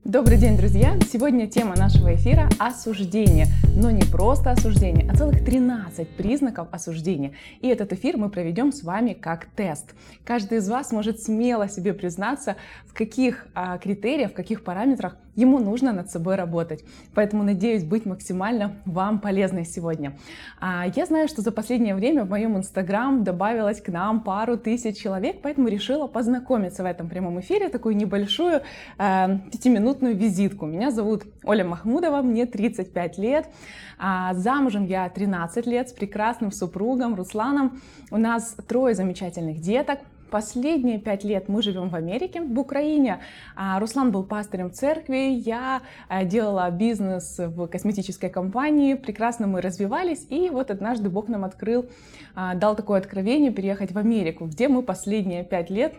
Добрый день, друзья! Сегодня тема нашего эфира – осуждение. Но не просто осуждение, а целых 13 признаков осуждения. И этот эфир мы проведем с вами как тест. Каждый из вас может смело себе признаться, в каких критериях, в каких параметрах ему нужно над собой работать. Поэтому надеюсь быть максимально вам полезной сегодня. Я знаю, что за последнее время в моем инстаграм добавилось к нам пару тысяч человек, поэтому решила познакомиться в этом прямом эфире, такую небольшую 5-минутную визитку. Меня зовут Оля Махмудова, мне 35 лет. Замужем я 13 лет с прекрасным супругом Русланом. У нас 3 замечательных деток. Последние 5 лет мы живем в Америке, в Украине. Руслан был пастырем церкви, я делала бизнес в косметической компании, прекрасно мы развивались, и вот однажды Бог нам дал такое откровение переехать в Америку, где мы последние 5 лет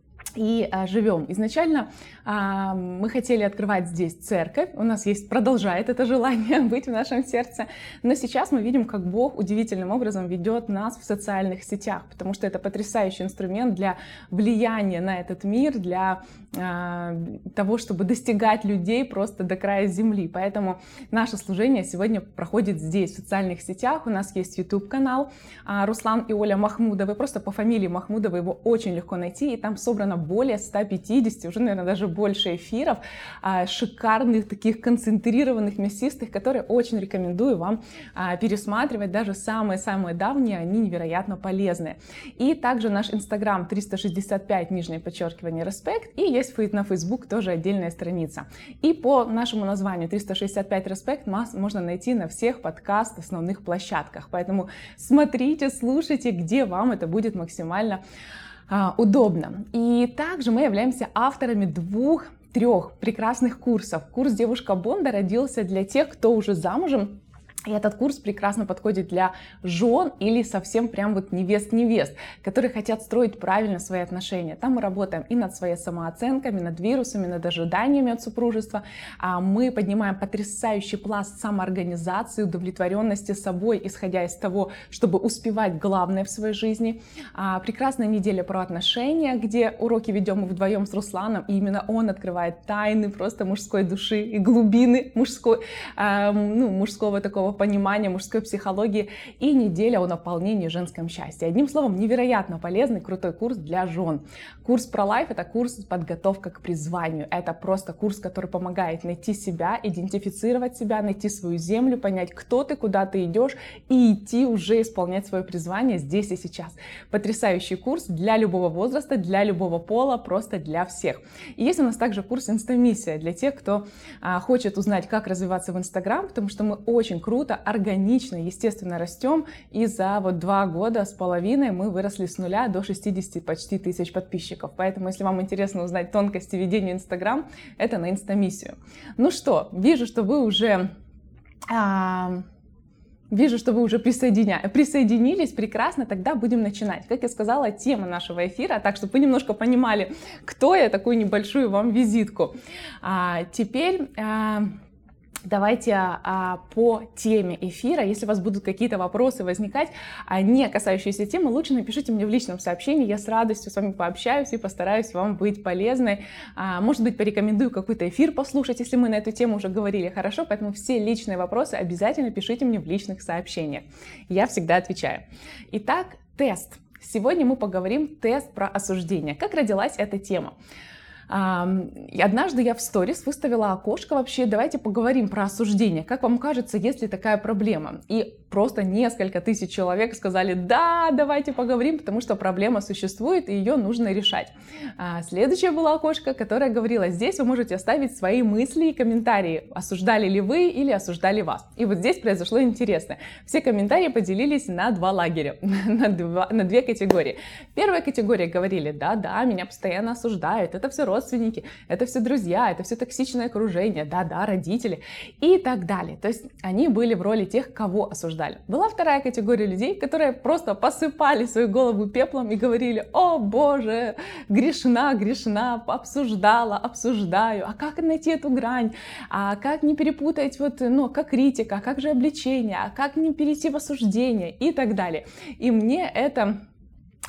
и живем. Изначально мы хотели открывать здесь церковь, у нас продолжает это желание быть в нашем сердце, но сейчас мы видим, как Бог удивительным образом ведет нас в социальных сетях, потому что это потрясающий инструмент для влияния на этот мир, для того, чтобы достигать людей просто до края земли. Поэтому наше служение сегодня проходит здесь, в социальных сетях. У нас есть YouTube-канал Руслан и Оля Махмудовы, просто по фамилии Махмудовы его очень легко найти, и там собрано более 150, уже, наверное, даже больше эфиров, шикарных, таких концентрированных, мясистых, которые очень рекомендую вам пересматривать, даже самые-самые давние, они невероятно полезные. И также наш Инстаграм 365, _респект, и есть на Facebook тоже отдельная страница. И по нашему названию 365 респект можно найти на всех основных площадках. Поэтому смотрите, слушайте, где вам это будет максимально удобно. И также мы являемся авторами 2-3 прекрасных курсов. Курс «Девушка Бонда» родился для тех, кто уже замужем. И этот курс прекрасно подходит для жен или совсем прям вот невест, которые хотят строить правильно свои отношения. Там мы работаем и над своей самооценкой, над вирусами, над ожиданиями от супружества. Мы поднимаем потрясающий пласт самоорганизации, удовлетворенности собой, исходя из того, чтобы успевать главное в своей жизни. Прекрасная неделя про отношения, где уроки ведем мы вдвоем с Русланом, и именно он открывает тайны просто мужской души и глубины мужского такого понимания, мужской психологии, и неделя о наполнении женском счастье. Одним словом, невероятно полезный, крутой курс для жен. Курс про лайф — это курс подготовка к призванию. Это просто курс, который помогает найти себя, идентифицировать себя, найти свою землю, понять, кто ты, куда ты идешь, и идти уже исполнять свое призвание здесь и сейчас. Потрясающий курс для любого возраста, для любого пола, просто для всех. И есть у нас также курс «Инстамиссия» для тех, кто хочет узнать, как развиваться в Инстаграм, потому что мы очень круто, органично, естественно растем, и за 2 года с половиной мы выросли с 0 до 60 почти тысяч подписчиков. Поэтому, если вам интересно узнать тонкости ведения Инстаграм, это на Инстамиссию. Ну что, вижу, что вы уже присоединились, прекрасно, тогда будем начинать. Как я сказала, тема нашего эфира, так, чтобы вы немножко понимали, кто я, такую небольшую вам визитку. Теперь давайте по теме эфира. Если у вас будут какие-то вопросы возникать, не касающиеся темы, лучше напишите мне в личном сообщении, я с радостью с вами пообщаюсь и постараюсь вам быть полезной. Может быть, порекомендую какой-то эфир послушать, если мы на эту тему уже говорили, хорошо? Поэтому все личные вопросы обязательно пишите мне в личных сообщениях. Я всегда отвечаю. Итак, тест. Сегодня мы поговорим тест про осуждение. Как родилась эта тема? Однажды я в сторис выставила окошко вообще, давайте поговорим про осуждение. Как вам кажется, есть ли такая проблема? И просто несколько тысяч человек сказали: да, давайте поговорим, потому что проблема существует и ее нужно решать. Следующее было окошко, которое говорило: здесь вы можете оставить свои мысли и комментарии, осуждали ли вы или осуждали вас. И вот здесь произошло интересное. Все комментарии поделились на 2 лагеря, на 2 категории. Первая категория говорили: да, меня постоянно осуждают, это все родственники, это все друзья, это все токсичное окружение, да, родители и так далее. То есть они были в роли тех, кого осуждали. Была вторая категория людей, которые просто посыпали свою голову пеплом и говорили: о боже, грешна, обсуждаю, а как найти эту грань, а как не перепутать как критика, а как же обличение, а как не перейти в осуждение и так далее. И мне это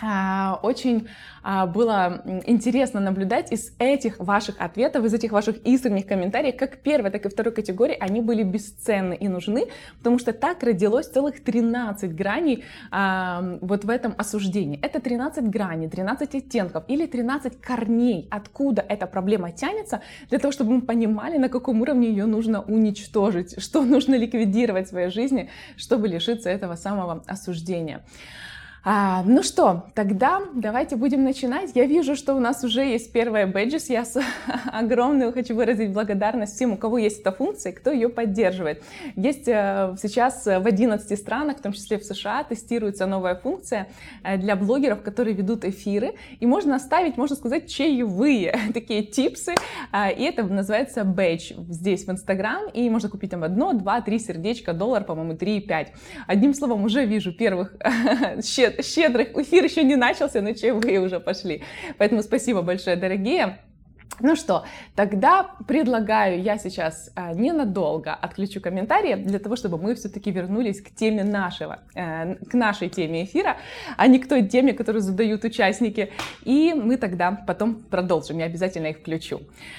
Очень было интересно наблюдать из этих ваших ответов, из этих ваших искренних комментариев, как первой, так и второй категории, они были бесценны и нужны, потому что так родилось целых 13 граней вот в этом осуждении. Это 13 граней, 13 оттенков или 13 корней, откуда эта проблема тянется, для того, чтобы мы понимали, на каком уровне ее нужно уничтожить, что нужно ликвидировать в своей жизни, чтобы лишиться этого самого осуждения. Ну что, тогда давайте будем начинать. Я вижу, что у нас уже есть первые бэджис. Я огромную хочу выразить благодарность всем, у кого есть эта функция, кто ее поддерживает. Есть сейчас в 11 странах, в том числе в США, тестируется новая функция для блогеров, которые ведут эфиры. И можно оставить, можно сказать, чаевые, такие типсы. И это называется бэдж здесь в Инстаграм. И можно купить там 1, 2, 3 сердечка, $1, по-моему, 3,5. Одним словом, уже вижу первых щедрых. Эфир еще не начался, но чаевые уже пошли. Поэтому спасибо большое, дорогие. Ну что, тогда предлагаю я сейчас ненадолго отключу комментарии для того, чтобы мы все-таки вернулись к теме к нашей теме эфира, а не к той теме, которую задают участники. И мы тогда потом продолжим, я обязательно их включу.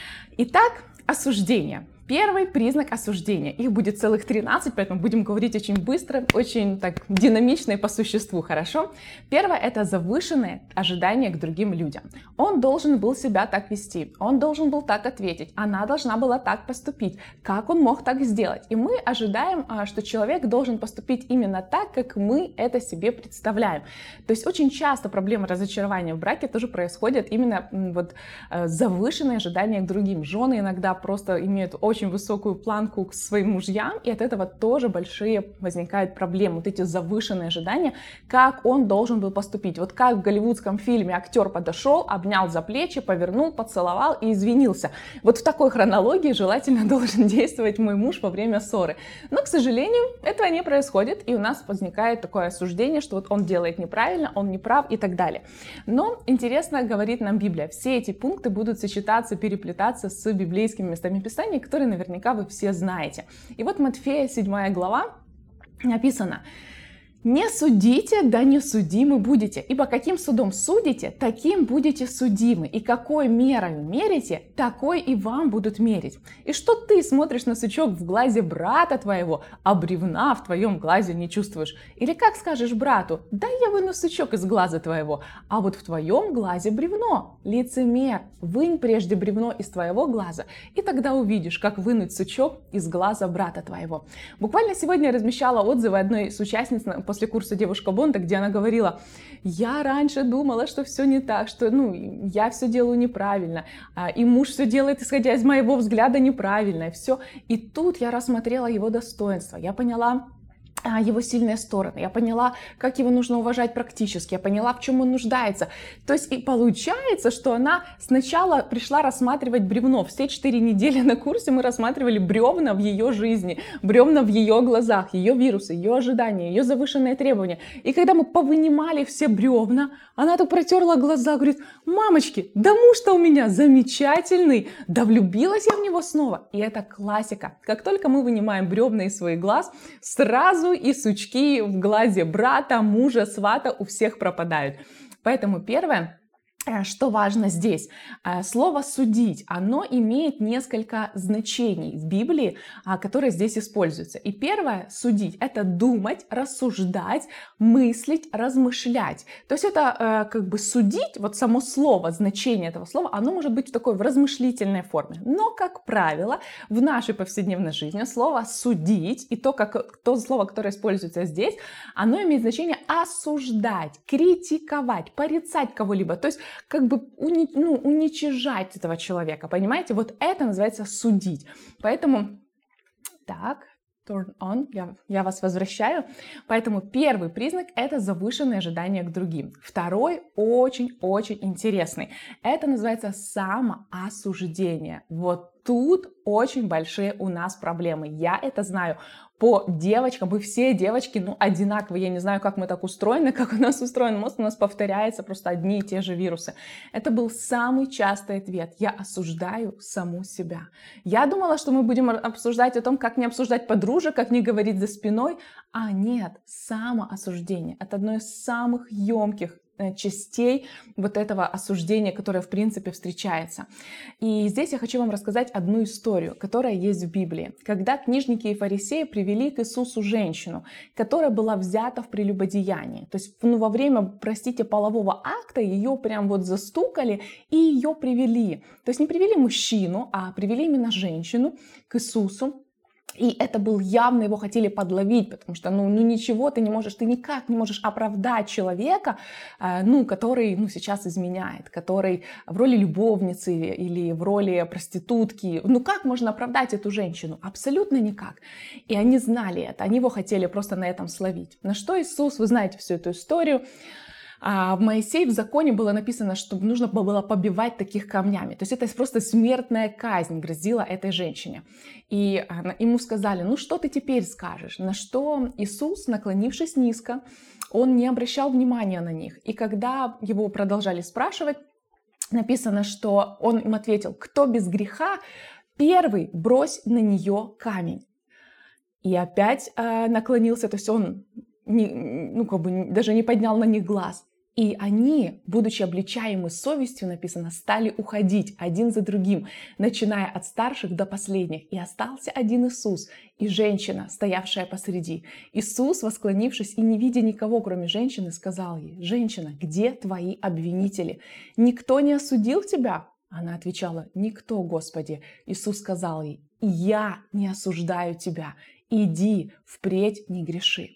Итак, осуждение. Первый признак осуждения. Их будет целых 13, поэтому будем говорить очень быстро, очень так динамично и по существу, хорошо? Первое — это завышенное ожидание к другим людям. Он должен был себя так вести, он должен был так ответить, она должна была так поступить. Как он мог так сделать? И мы ожидаем, что человек должен поступить именно так, как мы это себе представляем. То есть очень часто проблема разочарования в браке тоже происходит именно вот завышенное ожидание к другим. Жены иногда просто имеют очень высокую планку к своим мужьям, и от этого тоже большие возникают проблемы. Вот эти завышенные ожидания, как он должен был поступить. Вот как в голливудском фильме актер подошел, обнял за плечи, повернул, поцеловал и извинился. Вот в такой хронологии желательно должен действовать мой муж во время ссоры. Но, к сожалению, этого не происходит, и у нас возникает такое осуждение, что вот он делает неправильно, он не прав и так далее. Но интересно говорит нам Библия. Все эти пункты будут сочетаться, переплетаться с библейскими местами Писания, которые наверняка вы все знаете. И вот Матфея 7 глава написано: «Не судите, да не судимы будете, ибо каким судом судите, таким будете судимы, и какой мерой мерите, такой и вам будут мерить. И что ты смотришь на сучок в глазе брата твоего, а бревна в твоем глазе не чувствуешь? Или как скажешь брату: дай я выну сучок из глаза твоего, а вот в твоем глазе бревно? Лицемер, вынь прежде бревно из твоего глаза, и тогда увидишь, как вынуть сучок из глаза брата твоего». Буквально сегодня я размещала отзывы одной из участниц после курса «Девушка Бонда», где она говорила: я раньше думала, что все не так, что я все делаю неправильно, и муж все делает, исходя из моего взгляда, неправильно, и все. И тут я рассмотрела его достоинства, я поняла его сильные стороны, я поняла, как его нужно уважать практически, я поняла, в чем он нуждается. То есть и получается, что она сначала пришла рассматривать бревно. Все 4 недели на курсе мы рассматривали бревна в ее жизни, бревна в ее глазах, ее вирусы, ее ожидания, ее завышенные требования. И когда мы повынимали все бревна, она так протерла глаза, говорит: мамочки, да муж-то у меня замечательный, да влюбилась я в него снова. И это классика. Как только мы вынимаем бревна из своих глаз, сразу и сучки в глазе брата, мужа, свата у всех пропадают. Поэтому первое, что важно здесь, слово «судить», оно имеет несколько значений в Библии, которые здесь используются. И первое, судить, это думать, рассуждать, мыслить, размышлять. То есть это как бы судить, вот само слово, значение этого слова, оно может быть в размышлительной форме. Но, как правило, в нашей повседневной жизни слово «судить» и то слово, которое используется здесь, оно имеет значение осуждать, критиковать, порицать кого-либо. То есть как бы уничижать этого человека, понимаете? Вот это называется судить. Поэтому, так, turn on, я вас возвращаю. Поэтому первый признак — это завышенное ожидание к другим. Второй очень-очень интересный. Это называется самоосуждение. Вот тут очень большие у нас проблемы. Я это знаю по девочкам. Мы все девочки, одинаковые. Я не знаю, как мы так устроены, как у нас устроен мозг. У нас повторяется просто одни и те же вирусы. Это был самый частый ответ. Я осуждаю саму себя. Я думала, что мы будем обсуждать о том, как не обсуждать подружек, как не говорить за спиной. А нет, самоосуждение — это одно из самых емких частей вот этого осуждения, которое в принципе встречается. И здесь я хочу вам рассказать одну историю, которая есть в Библии. Когда книжники и фарисеи привели к Иисусу женщину, которая была взята в прелюбодеянии. То есть во время, простите, полового акта ее прям вот застукали и ее привели. То есть не привели мужчину, а привели именно женщину к Иисусу. И это был явно, его хотели подловить, потому что, ничего ты никак не можешь оправдать человека, который, сейчас изменяет, который в роли любовницы или в роли проститутки. Как можно оправдать эту женщину? Абсолютно никак. И они знали это, они его хотели просто на этом словить. На что Иисус, вы знаете всю эту историю, в Моисее в законе было написано, что нужно было побивать таких камнями. То есть это просто смертная казнь грозила этой женщине. И ему сказали, что ты теперь скажешь? На что Иисус, наклонившись низко, он не обращал внимания на них. И когда его продолжали спрашивать, написано, что он им ответил, кто без греха, первый брось на нее камень. И опять наклонился, то есть он даже не поднял на них глаз. И они, будучи обличаемы совестью, написано, стали уходить один за другим, начиная от старших до последних. И остался один Иисус и женщина, стоявшая посреди. Иисус, восклонившись и не видя никого, кроме женщины, сказал ей: «Женщина, где твои обвинители? Никто не осудил тебя?» Она отвечала: «Никто, Господи». Иисус сказал ей: «Я не осуждаю тебя. Иди, впредь не греши».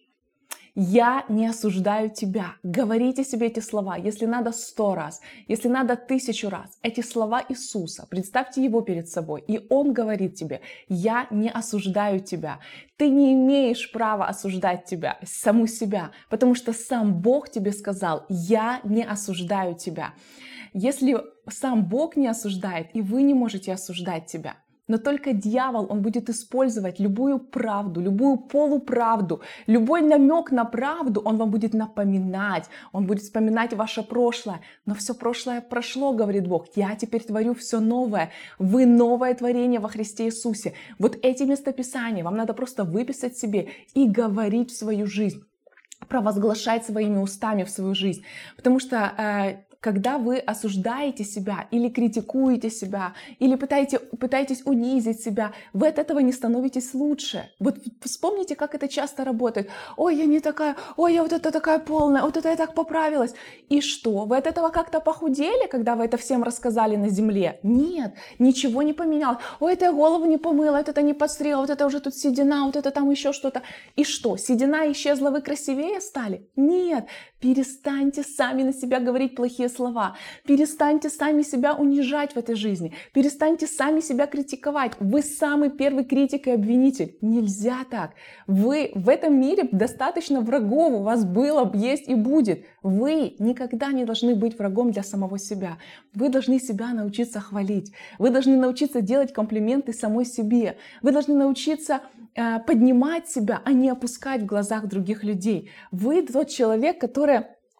Я не осуждаю тебя. Говорите себе эти слова, если надо 100 раз, если надо 1000 раз. Эти слова Иисуса, представьте его перед собой, и он говорит тебе: я не осуждаю тебя. Ты не имеешь права осуждать тебя, саму себя, потому что сам Бог тебе сказал: я не осуждаю тебя. Если сам Бог не осуждает, и вы не можете осуждать тебя, но только дьявол, он будет использовать любую правду, любую полуправду, любой намек на правду, он вам будет напоминать, он будет вспоминать ваше прошлое. Но все прошлое прошло, говорит Бог, я теперь творю все новое. Вы новое творение во Христе Иисусе. Вот эти местописания вам надо просто выписать себе и говорить в свою жизнь, провозглашать своими устами в свою жизнь. Потому что когда вы осуждаете себя или критикуете себя, или пытаетесь унизить себя, вы от этого не становитесь лучше. Вот вспомните, как это часто работает. Ой, я не такая, ой, я вот это такая полная, вот это я так поправилась. И что? Вы от этого как-то похудели, когда вы это всем рассказали на земле? Нет, ничего не поменялось. Ой, это я голову не помыла, вот это не подстригла, вот это уже тут седина, вот это там еще что-то. И что? Седина исчезла, вы красивее стали? Нет, перестаньте сами на себя говорить плохие слова. Перестаньте сами себя унижать в этой жизни. Перестаньте сами себя критиковать. Вы самый первый критик и обвинитель. Нельзя так. Вы в этом мире достаточно врагов. У вас было, есть и будет. Вы никогда не должны быть врагом для самого себя. Вы должны себя научиться хвалить. Вы должны научиться делать комплименты самой себе. Вы должны научиться поднимать себя, а не опускать в глазах других людей. Вы тот человек, который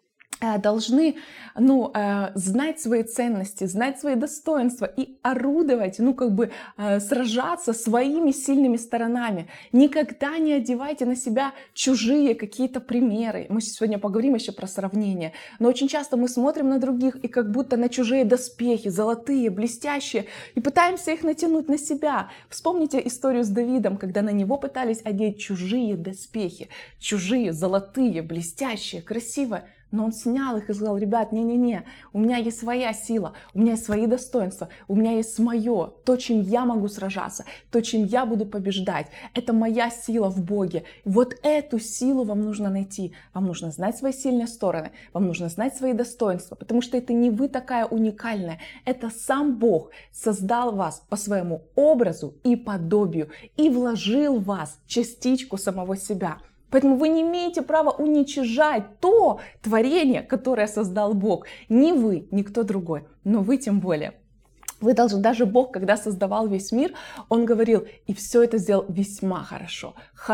должны знать свои ценности, знать свои достоинства и орудовать, сражаться своими сильными сторонами. Никогда не одевайте на себя чужие какие-то примеры. Мы сегодня поговорим еще про сравнение. Но очень часто мы смотрим на других и как будто на чужие доспехи, золотые, блестящие, и пытаемся их натянуть на себя. Вспомните историю с Давидом, когда на него пытались одеть чужие доспехи, чужие, золотые, блестящие, красивые. Но он снял их и сказал: ребят, не-не-не, у меня есть своя сила, у меня есть свои достоинства, у меня есть мое, то, чем я могу сражаться, то, чем я буду побеждать. Это моя сила в Боге. Вот эту силу вам нужно найти. Вам нужно знать свои сильные стороны, вам нужно знать свои достоинства, потому что это не вы такая уникальная. Это сам Бог создал вас по своему образу и подобию и вложил в вас частичку самого себя. Поэтому вы не имеете права уничижать то творение, которое создал Бог. Не вы, никто другой, но вы тем более. Вы должны, даже Бог, когда создавал весь мир, Он говорил: и все это сделал весьма хорошо,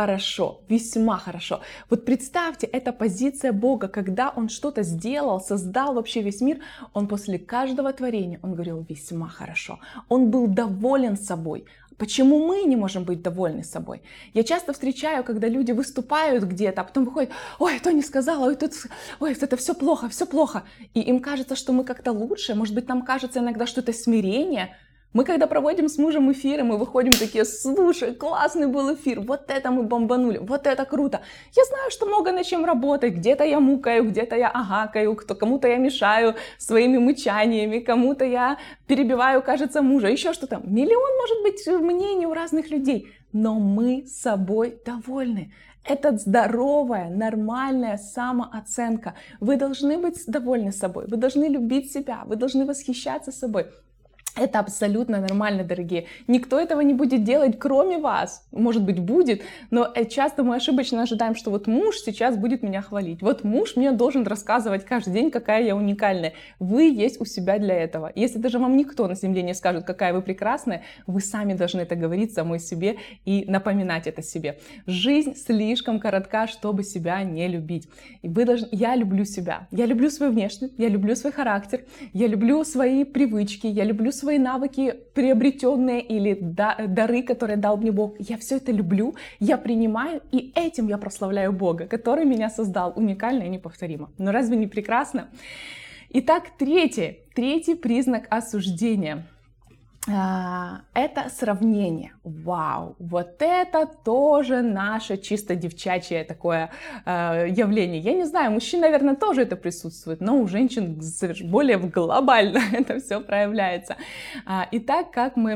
весьма хорошо. Вот представьте, это позиция Бога, когда Он что-то сделал, создал вообще весь мир, Он после каждого творения, Он говорил: весьма хорошо. Он был доволен собой. Почему мы не можем быть довольны собой? Я часто встречаю, когда люди выступают где-то, а потом выходят: ой, то не сказала, ой, тут, ой, это все плохо, все плохо. И им кажется, что мы как-то лучше, может быть, нам кажется иногда, что это смирение. Мы, когда проводим с мужем эфиры, мы выходим такие: слушай, классный был эфир, вот это мы бомбанули, вот это круто. Я знаю, что много над чем работать, где-то я мукаю, где-то я агакаю, кому-то я мешаю своими мычаниями, кому-то я перебиваю, кажется, мужа, еще что-то. Миллион, может быть, мнений у разных людей, но мы собой довольны. Это здоровая, нормальная самооценка. Вы должны быть довольны собой, вы должны любить себя, вы должны восхищаться собой. Это абсолютно нормально, дорогие. Никто этого не будет делать, кроме вас. Может быть, будет, но часто мы ошибочно ожидаем, что вот муж сейчас будет меня хвалить. Вот муж мне должен рассказывать каждый день, какая я уникальная. Вы есть у себя для этого. Если даже вам никто на земле не скажет, какая вы прекрасная, вы сами должны это говорить самой себе и напоминать это себе. Жизнь слишком коротка, чтобы себя не любить. И вы должны... Я люблю себя. Я люблю свою внешность, я люблю свой характер, я люблю свои привычки, я люблю свои навыки, приобретенные, или дары, которые дал мне Бог. Я все это люблю, я принимаю, и этим я прославляю Бога, который меня создал уникально и неповторимо. Но разве не прекрасно? Итак, третий признак осуждения. Это сравнение. Вау, вот это тоже наше чисто девчачье такое явление. Я не знаю, мужчин, наверное, тоже это присутствует, но у женщин более глобально это все проявляется. Итак,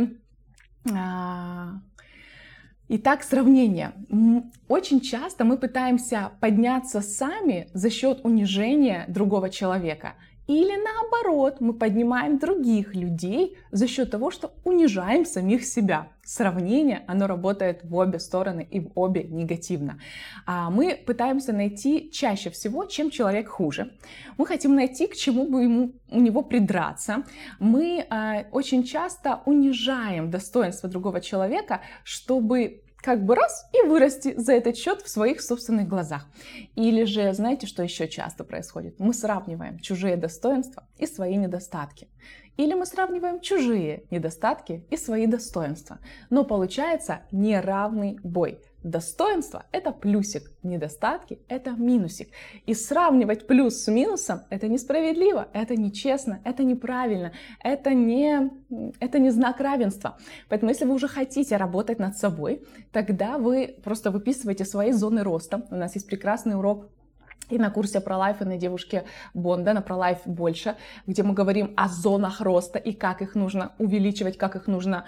Итак, сравнение. Очень часто мы пытаемся подняться сами за счет унижения другого человека. Или наоборот, мы поднимаем других людей за счет того, что унижаем самих себя. Сравнение, оно работает в обе стороны и в обе негативно. Мы пытаемся найти чаще всего, чем человек хуже. Мы хотим найти, к чему бы у него придраться. Мы очень часто унижаем достоинство другого человека, чтобы как бы раз и вырасти за этот счет в своих собственных глазах. Или же, знаете, что еще часто происходит? Мы сравниваем чужие достоинства и свои недостатки. Или мы сравниваем чужие недостатки и свои достоинства. Но получается неравный бой. Достоинство — это плюсик, недостатки — это минусик. И сравнивать плюс с минусом — это несправедливо, это нечестно, это неправильно, это не знак равенства. Поэтому если вы уже хотите работать над собой, тогда вы просто выписываете свои зоны роста. У нас есть прекрасный урок и на курсе ProLife, и на девушке Бонда, на ProLife больше, где мы говорим о зонах роста и как их нужно увеличивать, как их нужно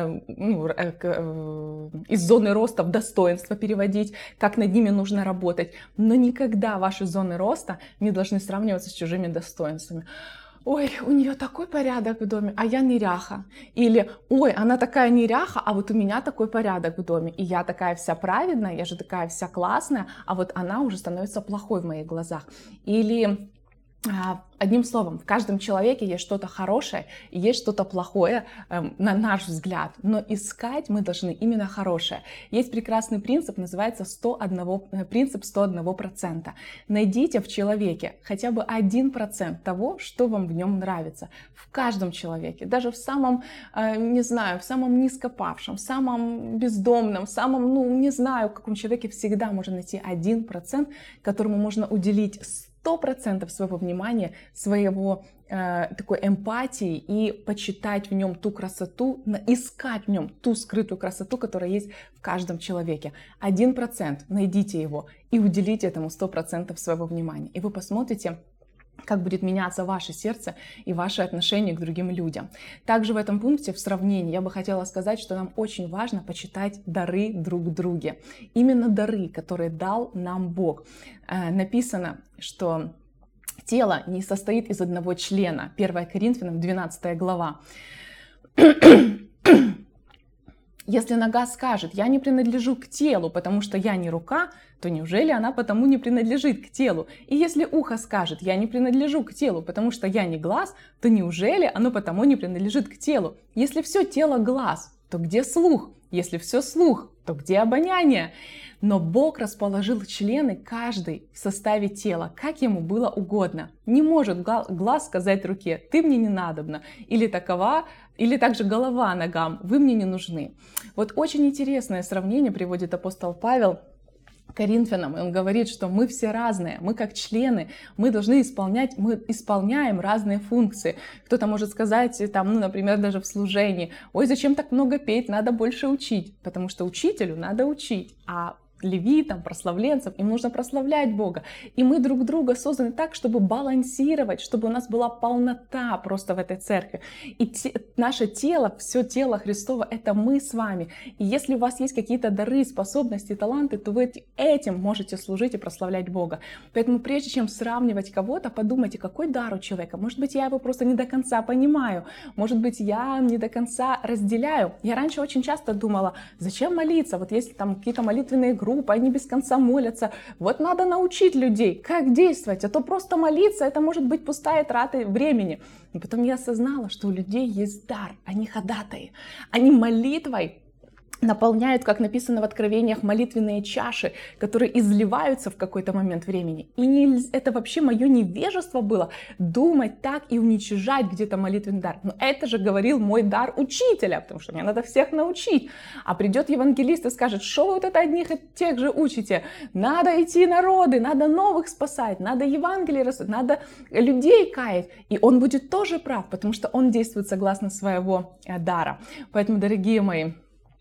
из зоны роста в достоинство переводить, как над ними нужно работать. Но никогда ваши зоны роста не должны сравниваться с чужими достоинствами. Ой, у нее такой порядок в доме, а я неряха. Или, ой, она такая неряха, а вот у меня такой порядок в доме. И я такая вся праведная, я же такая вся классная, а вот она уже становится плохой в моих глазах. Или... Одним словом, в каждом человеке есть что-то хорошее и есть что-то плохое, на наш взгляд, но искать мы должны именно хорошее. Есть прекрасный принцип, называется принцип 101%. Найдите в человеке хотя бы 1% того, что вам в нем нравится. В каждом человеке, даже в самом, не знаю, в самом низкопавшем, в самом бездомном, в самом, не знаю, в каком человеке всегда можно найти 1%, которому можно уделить 100% своего внимания, своего такой эмпатии и почитать в нем ту красоту, искать в нем ту скрытую красоту, которая есть в каждом человеке. 1%, найдите его и уделите этому 100% своего внимания. И вы посмотрите, как будет меняться ваше сердце и ваши отношения к другим людям. Также в этом пункте, в сравнении, я бы хотела сказать, что нам очень важно почитать дары друг друге. Именно дары, которые дал нам Бог. Написано, что тело не состоит из одного члена. 1 Коринфянам, 12 глава. Если нога скажет: я не принадлежу к телу, потому что я не рука, то неужели она потому не принадлежит к телу? И если ухо скажет: я не принадлежу к телу, потому что я не глаз, то неужели оно потому не принадлежит к телу? Если все тело глаз, то где слух? Если все слух, то где обоняние? Но Бог расположил члены каждый в составе тела, как ему было угодно. Не может глаз сказать руке: ты мне не надобна, или такова, или также голова ногам: вы мне не нужны. Вот очень интересное сравнение приводит апостол Павел Коринфянам, и он говорит, что мы все разные, мы как члены, мы должны исполнять, мы исполняем разные функции. Кто-то может сказать, там, ну, например, даже в служении: ой, зачем так много петь, надо больше учить, потому что учителю надо учить, а левитам, прославленцам, им нужно прославлять Бога. И мы друг друга созданы так, чтобы балансировать, чтобы у нас была полнота просто в этой церкви. И наше тело, все тело Христово, это мы с вами. И если у вас есть какие-то дары, способности, таланты, то вы этим можете служить и прославлять Бога. Поэтому прежде чем сравнивать кого-то, подумайте, какой дар у человека. Может быть, я его просто не до конца понимаю. Может быть, я не до конца разделяю. Я раньше очень часто думала: зачем молиться? Вот если там какие-то молитвенные группы, они без конца молятся. Вот надо научить людей, как действовать, а то просто молиться — это может быть пустая трата времени. И потом я осознала, что у людей есть дар, они ходатаи, они молитвой наполняют, как написано в Откровениях, молитвенные чаши, которые изливаются в какой-то момент времени. И это вообще мое невежество было, думать так и уничижать где-то молитвенный дар. Но это же говорил мой дар учителя, потому что мне надо всех научить. А придет евангелист и скажет: что вы вот это одних и тех же учите? Надо идти народы, надо новых спасать, надо Евангелие рассказать, надо людей каять. И он будет тоже прав, потому что он действует согласно своего дара. Поэтому, дорогие мои,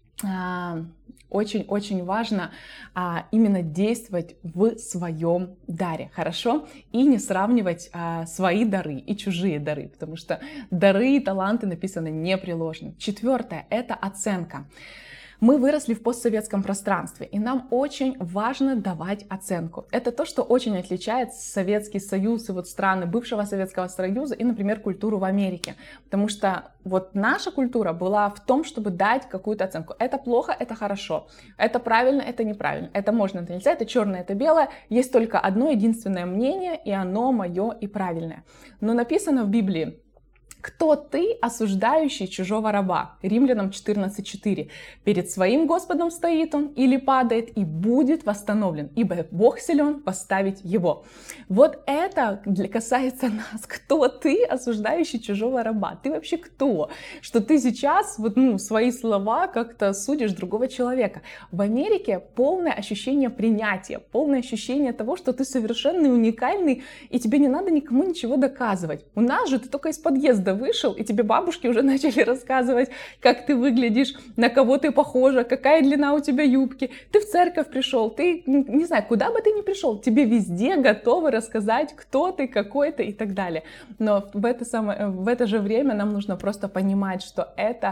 очень-очень важно именно действовать в своем даре, хорошо? И не сравнивать свои дары и чужие дары, потому что дары и таланты написаны непреложно. Четвертое — это оценка. Мы выросли в постсоветском пространстве, и нам очень важно давать оценку. Это то, что очень отличает Советский Союз и вот страны бывшего Советского Союза и, например, культуру в Америке. Потому что вот наша культура была в том, чтобы дать какую-то оценку. Это плохо, это хорошо. Это правильно, это неправильно. Это можно, это нельзя, это черное, это белое. Есть только одно единственное мнение, и оно мое и правильное. Но написано в Библии: кто ты, осуждающий чужого раба? Римлянам 14:4. Перед своим Господом стоит он или падает, и будет восстановлен, ибо Бог силен поставить его. Вот это касается нас. Кто ты, осуждающий чужого раба? Ты вообще кто? Что ты сейчас свои слова как-то судишь другого человека. В Америке полное ощущение принятия, полное ощущение того, что ты совершенный, уникальный, и тебе не надо никому ничего доказывать. У нас же ты только из подъезда вышел, и тебе бабушки уже начали рассказывать, как ты выглядишь, на кого ты похожа, какая длина у тебя юбки. Ты в церковь пришел, ты, не знаю, куда бы ты ни пришел, тебе везде готовы рассказать, кто ты, какой ты и так далее. Но в это же время нам нужно просто понимать, что это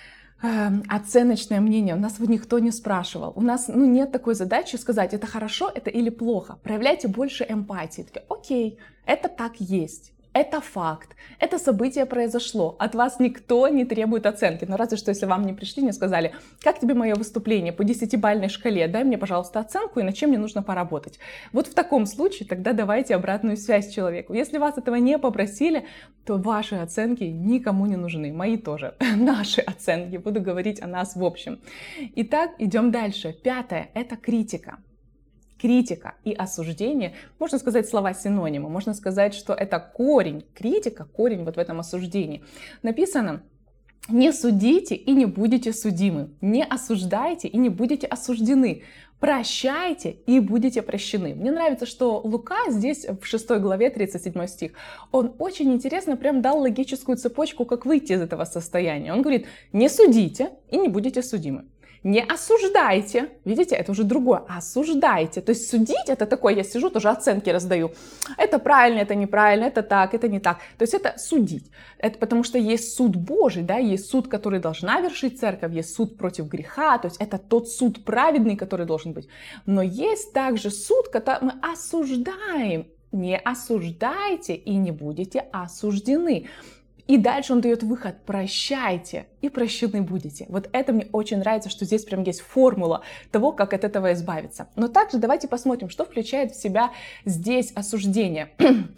оценочное мнение. У нас вот никто не спрашивал. У нас нет такой задачи сказать, это хорошо, это или плохо. Проявляйте больше эмпатии. Окей, это так есть. Это факт, это событие произошло, от вас никто не требует оценки. Но разве что, если вам не пришли, не сказали: как тебе мое выступление по 10-бальной шкале, дай мне, пожалуйста, оценку, и над чем мне нужно поработать. Вот в таком случае тогда давайте обратную связь человеку. Если вас этого не попросили, то ваши оценки никому не нужны, мои тоже, наши оценки, буду говорить о нас в общем. Итак, идем дальше. Пятое — это критика. Критика и осуждение, можно сказать, слова синонимы, можно сказать, что это корень, критика, корень вот в этом осуждении. Написано: не судите и не будете судимы, не осуждайте и не будете осуждены, прощайте и будете прощены. Мне нравится, что Лука здесь в 6 главе 37 стих, он очень интересно прям дал логическую цепочку, как выйти из этого состояния. Он говорит: не судите и не будете судимы. Не осуждайте, видите, это уже другое, осуждайте. То есть судить — это такое, я сижу, тоже оценки раздаю. Это правильно, это неправильно, это так, это не так. То есть это судить. Это потому что есть суд Божий, да, есть суд, который должна вершить церковь, есть суд против греха, то есть это тот суд праведный, который должен быть. Но есть также суд, который мы осуждаем. Не осуждайте и не будете осуждены. И дальше он дает выход: прощайте и прощены будете. Вот это мне очень нравится, что здесь прям есть формула того, как от этого избавиться. Но также давайте посмотрим, что включает в себя здесь осуждение.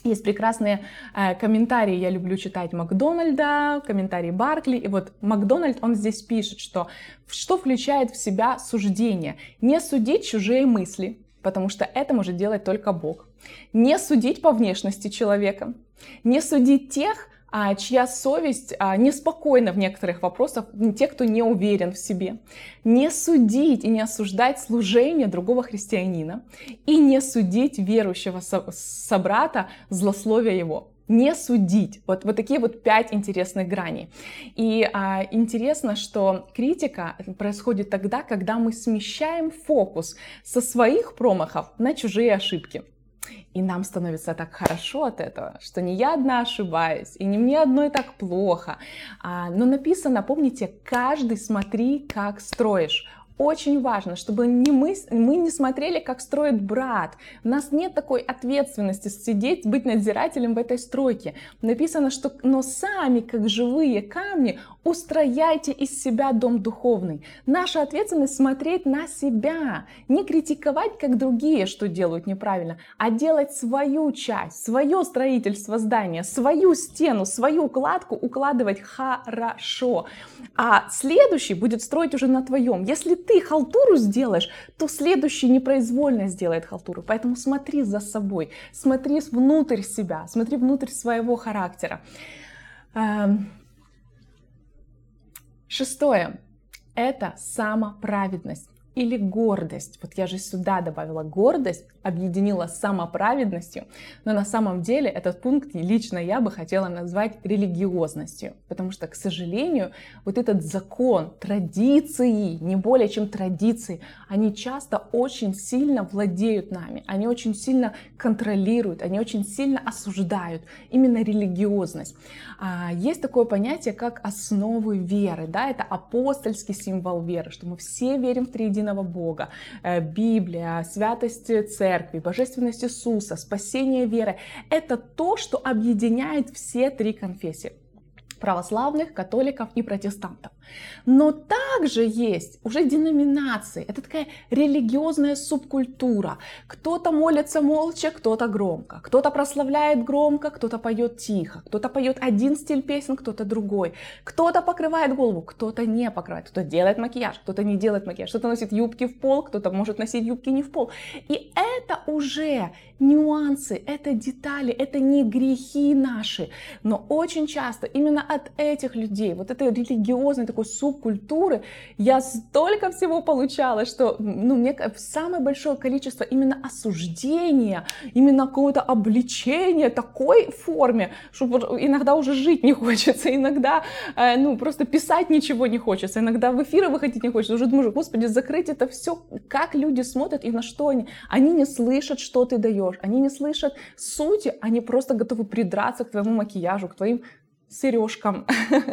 Есть прекрасные комментарии, я люблю читать Макдональда, комментарии Баркли, и вот Макдональд, он здесь пишет, что включает в себя суждение. Не судить чужие мысли, потому что это может делать только Бог. Не судить по внешности человека, не судить тех, чья совесть неспокойна в некоторых вопросах, те, кто не уверен в себе. Не судить и не осуждать служение другого христианина. И не судить верующего собрата, злословия его. Не судить. Вот такие вот 5 интересных граней. И интересно, что критика происходит тогда, когда мы смещаем фокус со своих промахов на чужие ошибки. И нам становится так хорошо от этого, что не я одна ошибаюсь, и не мне одной так плохо. Но написано, помните, каждый смотри, как строишь. Очень важно, чтобы мы не смотрели, как строит брат. У нас нет такой ответственности сидеть, быть надзирателем в этой стройке. Написано, что но сами, как живые камни, устрояйте из себя дом духовный. Наша ответственность смотреть на себя, не критиковать, как другие, что делают неправильно, а делать свою часть, свое строительство здания, свою стену, свою кладку укладывать хорошо. А следующий будет строить уже на твоем. Если ты халтуру сделаешь, то следующий непроизвольно сделает халтуру. Поэтому смотри за собой, смотри внутрь себя, смотри внутрь своего характера. 6. Это самоправедность или гордость. Вот я же сюда добавила гордость, объединила с самоправедностью, но на самом деле этот пункт лично я бы хотела назвать религиозностью, потому что, к сожалению, вот этот закон, традиции, не более чем традиции, они часто очень сильно владеют нами, они очень сильно контролируют, они очень сильно осуждают, именно религиозность. Есть такое понятие, как основы веры, да, это апостольский символ веры, что мы все верим в триединого Бога, Библия, святость церкви, божественность Иисуса, спасение веры. Это то, что объединяет все 3 конфессии: православных, католиков и протестантов. Но также есть уже деноминации. Это такая религиозная субкультура. Кто-то молится молча, кто-то громко. Кто-то прославляет громко, кто-то поет тихо. Кто-то поет один стиль песен, кто-то другой. Кто-то покрывает голову, кто-то не покрывает. Кто-то делает макияж, кто-то не делает макияж. Кто-то носит юбки в пол, кто-то может носить юбки не в пол. И это уже нюансы, это детали, это не грехи наши. Но очень часто именно от этих людей, вот этой религиозной такой субкультуры, я столько всего получала, что мне самое большое количество именно осуждения, именно какого-то обличения такой форме, что иногда уже жить не хочется, иногда просто писать ничего не хочется, иногда в эфиры выходить не хочется. Уже думаю, Господи, закрыть это все, как люди смотрят и на что они. Они не слышат, что ты даешь, они не слышат сути, они просто готовы придраться к твоему макияжу, к твоим сережкам.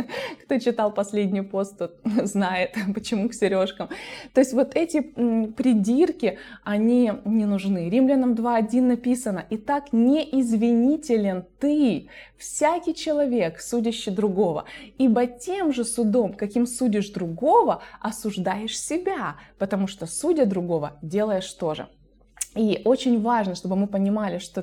Кто читал последний пост, тот знает, почему к сережкам. То есть вот эти придирки, они не нужны. Римлянам 2:1 написано: «Итак, не извинителен ты, всякий человек, судящий другого, ибо тем же судом, каким судишь другого, осуждаешь себя, потому что, судя другого, делаешь тоже». И очень важно, чтобы мы понимали, что,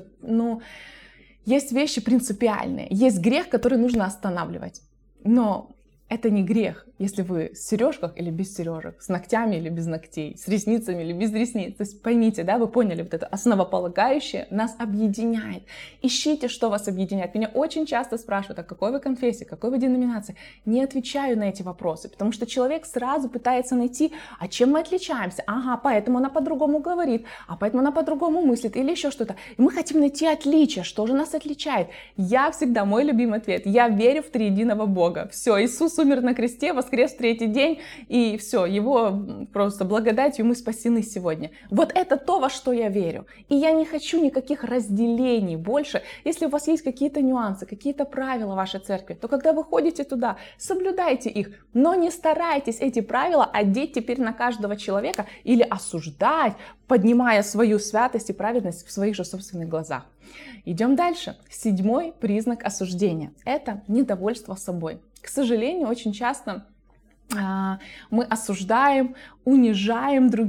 есть вещи принципиальные, есть грех, который нужно останавливать, но это не грех, если вы в сережках или без сережек, с ногтями или без ногтей, с ресницами или без ресниц. То есть поймите, да, вы поняли, вот это основополагающее нас объединяет. Ищите, что вас объединяет. Меня очень часто спрашивают, а какой вы конфессии, какой вы деноминации? Не отвечаю на эти вопросы, потому что человек сразу пытается найти, а чем мы отличаемся? Ага, поэтому она по-другому говорит, а поэтому она по-другому мыслит или еще что-то. И мы хотим найти отличия, что же нас отличает? Я всегда, мой любимый ответ: я верю в триединого Бога. Все, Иисус умер на кресте, воскрес в 3-й день, и все, его просто благодатью мы спасены сегодня. Вот это то, во что я верю. И я не хочу никаких разделений больше. Если у вас есть какие-то нюансы, какие-то правила в вашей церкви, то когда вы ходите туда, соблюдайте их, но не старайтесь эти правила одеть теперь на каждого человека или осуждать, поднимая свою святость и праведность в своих же собственных глазах. Идем дальше. 7-й признак осуждения – это недовольство собой. К сожалению, очень часто мы осуждаем, унижаем других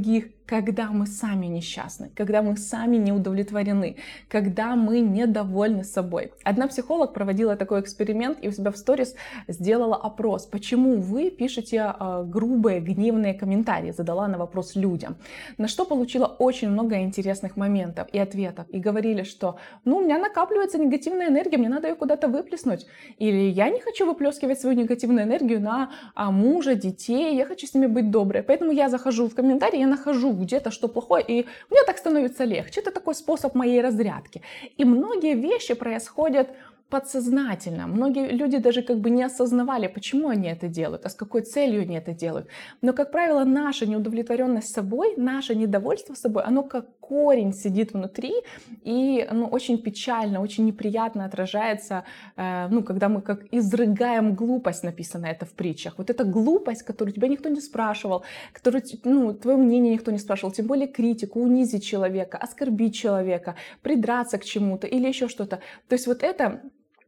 когда мы сами несчастны, когда мы сами не удовлетворены, когда мы недовольны собой. Одна психолог проводила такой эксперимент и у себя в сторис сделала опрос, почему вы пишете грубые, гневные комментарии, задала на вопрос людям. На что получила очень много интересных моментов и ответов. И говорили, что у меня накапливается негативная энергия, мне надо ее куда-то выплеснуть. Или я не хочу выплескивать свою негативную энергию на мужа, детей, я хочу с ними быть доброй. Поэтому я захожу в комментарии, я нахожу где-то что плохое, и мне так становится легче. Это такой способ моей разрядки. И многие вещи происходят подсознательно. Многие люди даже не осознавали, почему они это делают, а с какой целью они это делают. Но, как правило, наша неудовлетворенность собой, наше недовольство собой, оно как корень сидит внутри и очень печально, очень неприятно отражается, когда мы как изрыгаем глупость, написано это в притчах. Вот эта глупость, которую тебя никто не спрашивал, которую, твое мнение никто не спрашивал, тем более критику, унизить человека, оскорбить человека, придраться к чему-то или еще что-то. То есть вот это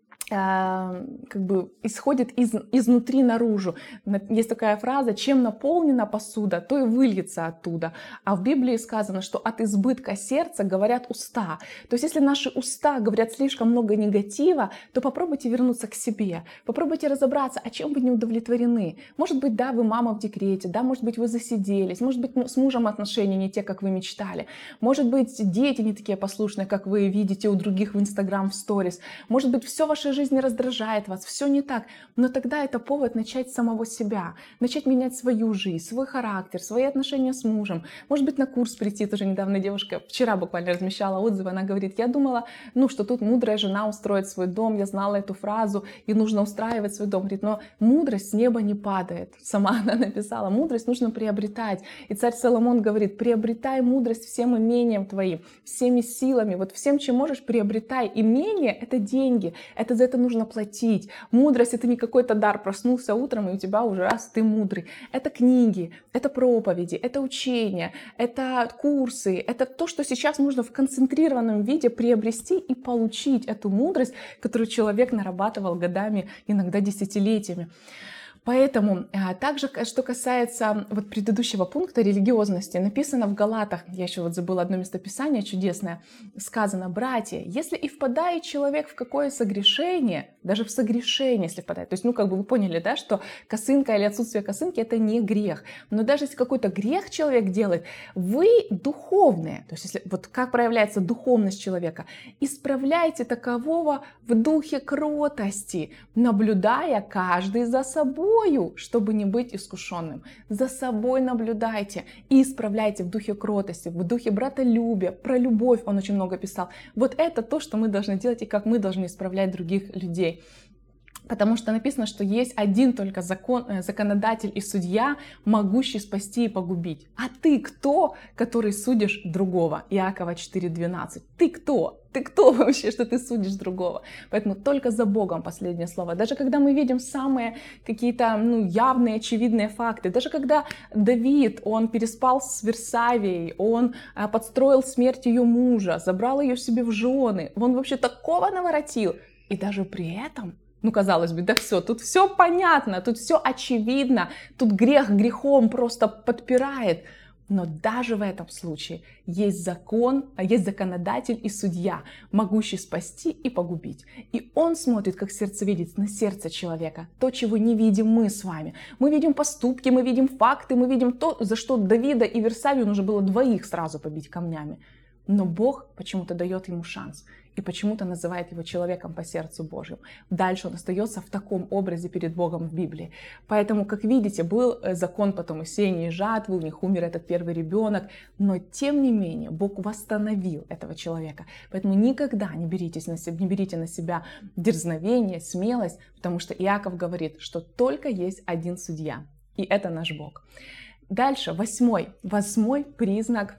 исходит изнутри наружу. Есть такая фраза: чем наполнена посуда, то и выльется оттуда. А в Библии сказано, что от избытка сердца говорят уста. То есть если наши уста говорят слишком много негатива, то попробуйте вернуться к себе. Попробуйте разобраться, о чем вы не удовлетворены. Может быть, да, вы мама в декрете, да, может быть, вы засиделись, может быть, с мужем отношения не те, как вы мечтали. Может быть, дети не такие послушные, как вы видите у других в Инстаграм, в сторис. Может быть, все в вашей жизни раздражает вас, все не так, но тогда это повод начать с самого себя, начать менять свою жизнь, свой характер, свои отношения с мужем. Может быть, на курс прийти. Тоже недавно девушка, вчера буквально размещала отзывы, она говорит: я думала, что тут мудрая жена устроит свой дом, я знала эту фразу, и нужно устраивать свой дом. Говорит, но мудрость с неба не падает. Сама она написала, мудрость нужно приобретать. И царь Соломон говорит: приобретай мудрость всем имением твоим, всеми силами, вот всем, чем можешь, приобретай. Имение — это деньги, это за это нужно платить. Мудрость — это не какой-то дар, проснулся утром, и у тебя уже раз ты мудрый. Это книги, это проповеди, это учения, это курсы, это то, что сейчас нужно в концентрированном виде приобрести и получить эту мудрость, которую человек нарабатывал годами, иногда десятилетиями. Поэтому также, что касается предыдущего пункта религиозности, написано в Галатах, я еще забыла одно местописание чудесное, сказано: братья, если и впадает человек в какое согрешение, даже в согрешение, если впадает, то есть, вы поняли, да, что косынка или отсутствие косынки — это не грех, но даже если какой-то грех человек делает, вы духовные, то есть, если, как проявляется духовность человека, исправляйте такового в духе кротости, наблюдая каждый за собой, чтобы не быть искушенным. За собой наблюдайте и исправляйте в духе кротости, в духе братолюбия, про любовь он очень много писал. Вот это то, что мы должны делать и как мы должны исправлять других людей. Потому что написано, что есть один только законодатель и судья, могущий спасти и погубить. А ты кто, который судишь другого? Иакова 4:12. Ты кто? Ты кто вообще, что ты судишь другого? Поэтому только за Богом последнее слово. Даже когда мы видим самые какие-то явные, очевидные факты, даже когда Давид, он переспал с Версавией, он подстроил смерть ее мужа, забрал ее себе в жены, он вообще такого наворотил. И даже при этом, казалось бы, да все, тут все понятно, тут все очевидно, тут грех грехом просто подпирает. Но даже в этом случае есть закон, есть законодатель и судья, могущий спасти и погубить. И он смотрит, как сердцевидец, на сердце человека, то, чего не видим мы с вами. Мы видим поступки, мы видим факты, мы видим то, за что Давида и Версавию нужно было двоих сразу побить камнями. Но Бог почему-то дает ему шанс и почему-то называет его человеком по сердцу Божьему. Дальше он остается в таком образе перед Богом в Библии. Поэтому, как видите, был закон потом и сеяния, и жатвы, у них умер этот первый ребенок, но тем не менее Бог восстановил этого человека. Поэтому никогда не берите на себя дерзновение, смелость, потому что Иаков говорит, что только есть один судья, и это наш Бог. Дальше, восьмой признак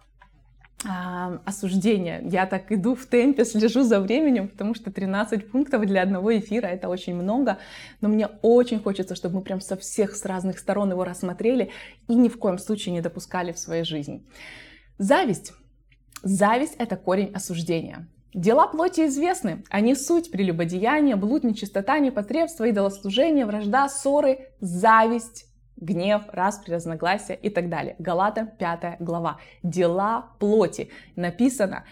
осуждения. Я так иду в темпе, слежу за временем, потому что 13 пунктов для одного эфира — это очень много, но мне очень хочется, чтобы мы прям со всех, с разных сторон его рассмотрели и ни в коем случае не допускали в своей жизни. Зависть. Зависть — это корень осуждения. Дела плоти известны. Они суть: прелюбодеяние, блуд, нечистота, непотребство, идолослужение, вражда, ссоры, зависть, гнев, распри, разногласия и так далее. Галатам 5 глава. Дела плоти. Написано,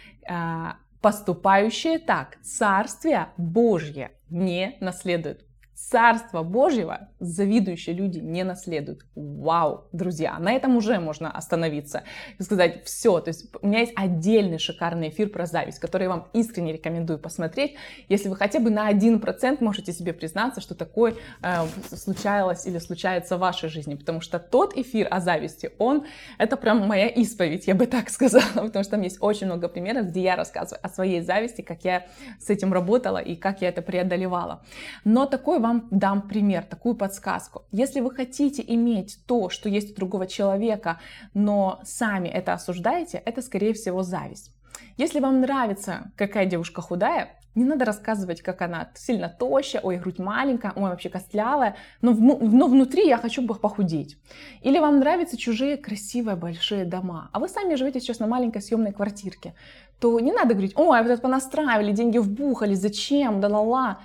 поступающие так, Царствие Божье не наследуют. Царство Божьего завидующие люди не наследуют. Вау, друзья, на этом уже можно остановиться и сказать все. То есть у меня есть отдельный шикарный эфир про зависть, который я вам искренне рекомендую посмотреть. Если вы хотя бы на 1% можете себе признаться, что такое случалось или случается в вашей жизни. Потому что тот эфир о зависти, это прям моя исповедь, я бы так сказала. Потому что там есть очень много примеров, где я рассказываю о своей зависти, как я с этим работала и как я это преодолевала. Но такой вам дам пример, такую подсказку. Если вы хотите иметь то, что есть у другого человека, но сами это осуждаете, это, скорее всего, зависть. Если вам нравится, какая девушка худая, не надо рассказывать, как она сильно тощая, ой, грудь маленькая, ой, вообще костлявая, но внутри я хочу похудеть. Или вам нравятся чужие красивые большие дома, а вы сами живете сейчас на маленькой съемной квартирке, то не надо говорить, ой, вот это понастраивали, деньги вбухали, зачем, да-ла-ла.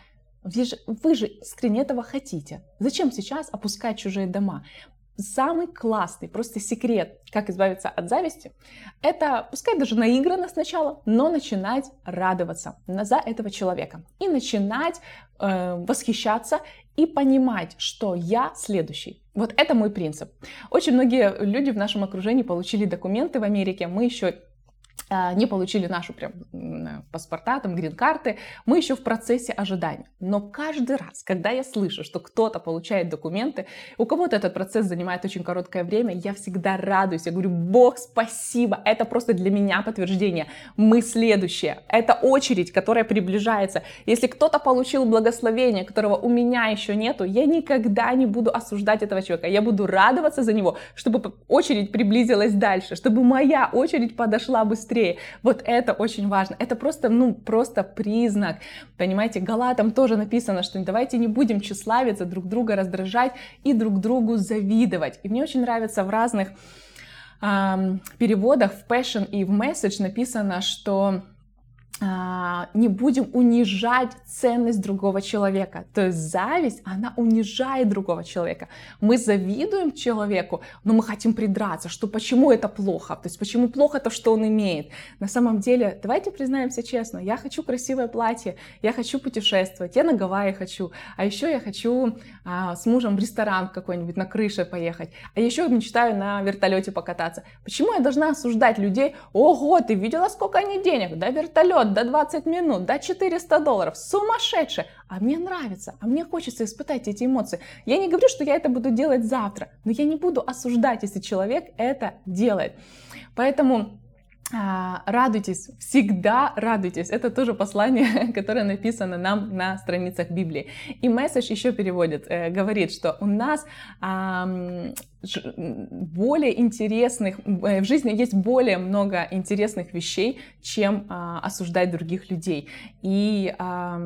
Вы же искренне этого хотите. Зачем сейчас опускать чужие дома? Самый классный просто секрет, как избавиться от зависти, это, пускай даже наигранно сначала, но начинать радоваться за этого человека. И начинать восхищаться и понимать, что я следующий. Вот это мой принцип. Очень многие люди в нашем окружении получили документы в Америке, мы еще не получили нашу прям паспорта, там, грин-карты, мы еще в процессе ожидания. Но каждый раз, когда я слышу, что кто-то получает документы, у кого-то этот процесс занимает очень короткое время, я всегда радуюсь, я говорю, Бог, спасибо, это просто для меня подтверждение, мы следующие, это очередь, которая приближается. Если кто-то получил благословение, которого у меня еще нету, я никогда не буду осуждать этого человека, я буду радоваться за него, чтобы очередь приблизилась дальше, чтобы моя очередь подошла быстрее. Вот это очень важно. Это просто, просто признак. Понимаете, Галатам тоже написано, что давайте не будем тщеславиться, друг друга раздражать и друг другу завидовать. И мне очень нравится в разных переводах, в Passion и в Message написано, что не будем унижать ценность другого человека. То есть зависть, она унижает другого человека. Мы завидуем человеку, но мы хотим придраться, что почему это плохо, то есть почему плохо то, что он имеет. На самом деле, давайте признаемся честно, я хочу красивое платье, я хочу путешествовать, я на Гавайи хочу, а еще я хочу с мужем в ресторан какой-нибудь на крыше поехать, а еще мечтаю на вертолете покататься. Почему я должна осуждать людей? Ого, ты видела, сколько они денег? Да, вертолет, да 20 минут, да $400, сумасшедшее. А мне нравится, а мне хочется испытать эти эмоции. Я не говорю, что я это буду делать завтра, но я не буду осуждать, если человек это делает. Поэтому радуйтесь, всегда радуйтесь. Это тоже послание, которое написано нам на страницах Библии. И Message еще переводит, говорит, что у нас более интересных, в жизни есть более много интересных вещей, чем осуждать других людей. И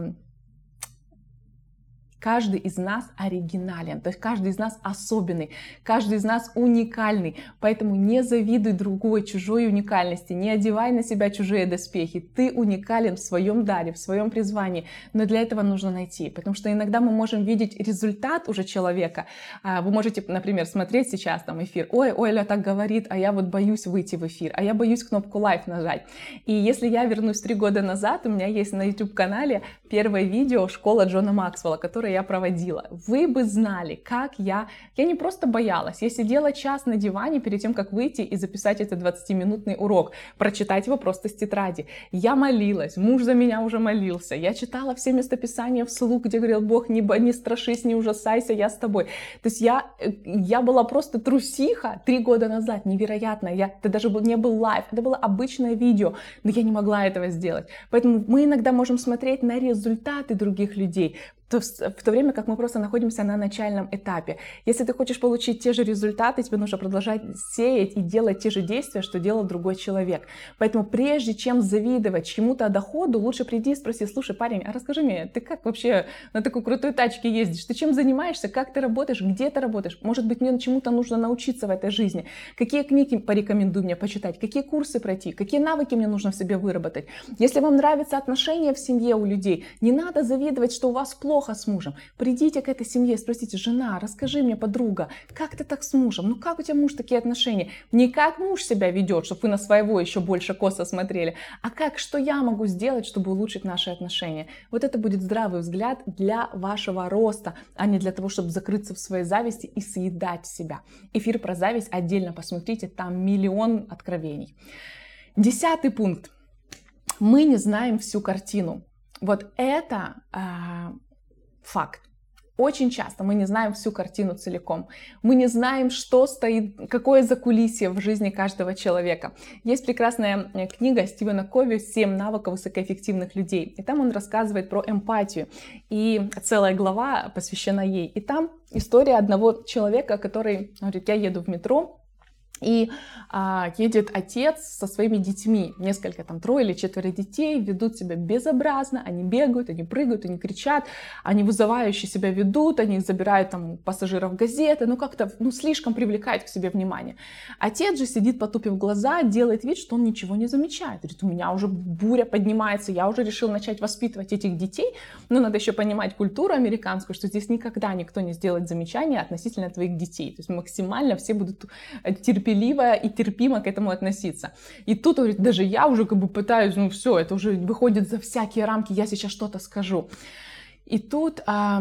каждый из нас оригинален, то есть каждый из нас особенный, каждый из нас уникальный, поэтому не завидуй другой, чужой уникальности, не одевай на себя чужие доспехи, ты уникален в своем даре, в своем призвании, но для этого нужно найти, потому что иногда мы можем видеть результат уже человека, вы можете, например, смотреть сейчас там эфир, ой, Оля так говорит, а я вот боюсь выйти в эфир, а я боюсь кнопку лайв нажать, и если я вернусь 3 года назад, у меня есть на YouTube-канале первое видео «Школа Джона Максвелла», которое я проводила. Вы бы знали, как я не просто боялась, я сидела час на диване перед тем, как выйти и записать этот 20-минутный урок, прочитать его просто с тетради. Я молилась, муж за меня уже молился, я читала все местописания вслух, где говорил Бог, не страшись, не ужасайся, я с тобой. То есть я была просто трусиха 3 года назад, невероятно, это даже не был лайв, это было обычное видео, но я не могла этого сделать. Поэтому мы иногда можем смотреть на результаты других людей, в то время как мы просто находимся на начальном этапе. Если ты хочешь получить те же результаты, тебе нужно продолжать сеять и делать те же действия, что делал другой человек. Поэтому прежде чем завидовать чему-то доходу, лучше приди и спроси, слушай, парень, а расскажи мне, ты как вообще на такой крутой тачке ездишь? Ты чем занимаешься? Как ты работаешь? Где ты работаешь? Может быть, мне чему-то нужно научиться в этой жизни? Какие книги порекомендуй мне почитать? Какие курсы пройти? Какие навыки мне нужно в себе выработать? Если вам нравятся отношения в семье у людей, не надо завидовать, что у вас плохо. плохо с мужем, придите к этой семье и спросите: жена, расскажи мне, подруга, как ты так с мужем? Ну как у тебя муж такие отношения? Не как муж себя ведет, чтобы вы на своего еще больше косо смотрели, а как, что я могу сделать, чтобы улучшить наши отношения. Вот это будет здравый взгляд для вашего роста, а не для того, чтобы закрыться в своей зависти и съедать себя. Эфир про зависть отдельно посмотрите, там миллион откровений. 10 пункт. Мы не знаем всю картину. Вот это факт. Очень часто мы не знаем всю картину целиком. Мы не знаем, что стоит, какое закулисье в жизни каждого человека. Есть прекрасная книга Стивена Кови «7 навыков высокоэффективных людей». И там он рассказывает про эмпатию. И целая глава посвящена ей. И там история одного человека, который говорит: я еду в метро, и едет отец со своими детьми, несколько, там 3 или 4 детей, ведут себя безобразно, они бегают, они прыгают, они кричат, они вызывающе себя ведут, они забирают там пассажиров газеты, как-то, слишком привлекают к себе внимание. Отец же сидит, потупив глаза, делает вид, что он ничего не замечает. Говорит: у меня уже буря поднимается, я уже решил начать воспитывать этих детей, но надо еще понимать культуру американскую, что здесь никогда никто не сделает замечания относительно твоих детей, то есть максимально все будут терпеливо и терпимо к этому относиться. И тут, говорит, даже я уже пытаюсь, все, это уже выходит за всякие рамки, я сейчас что-то скажу. И тут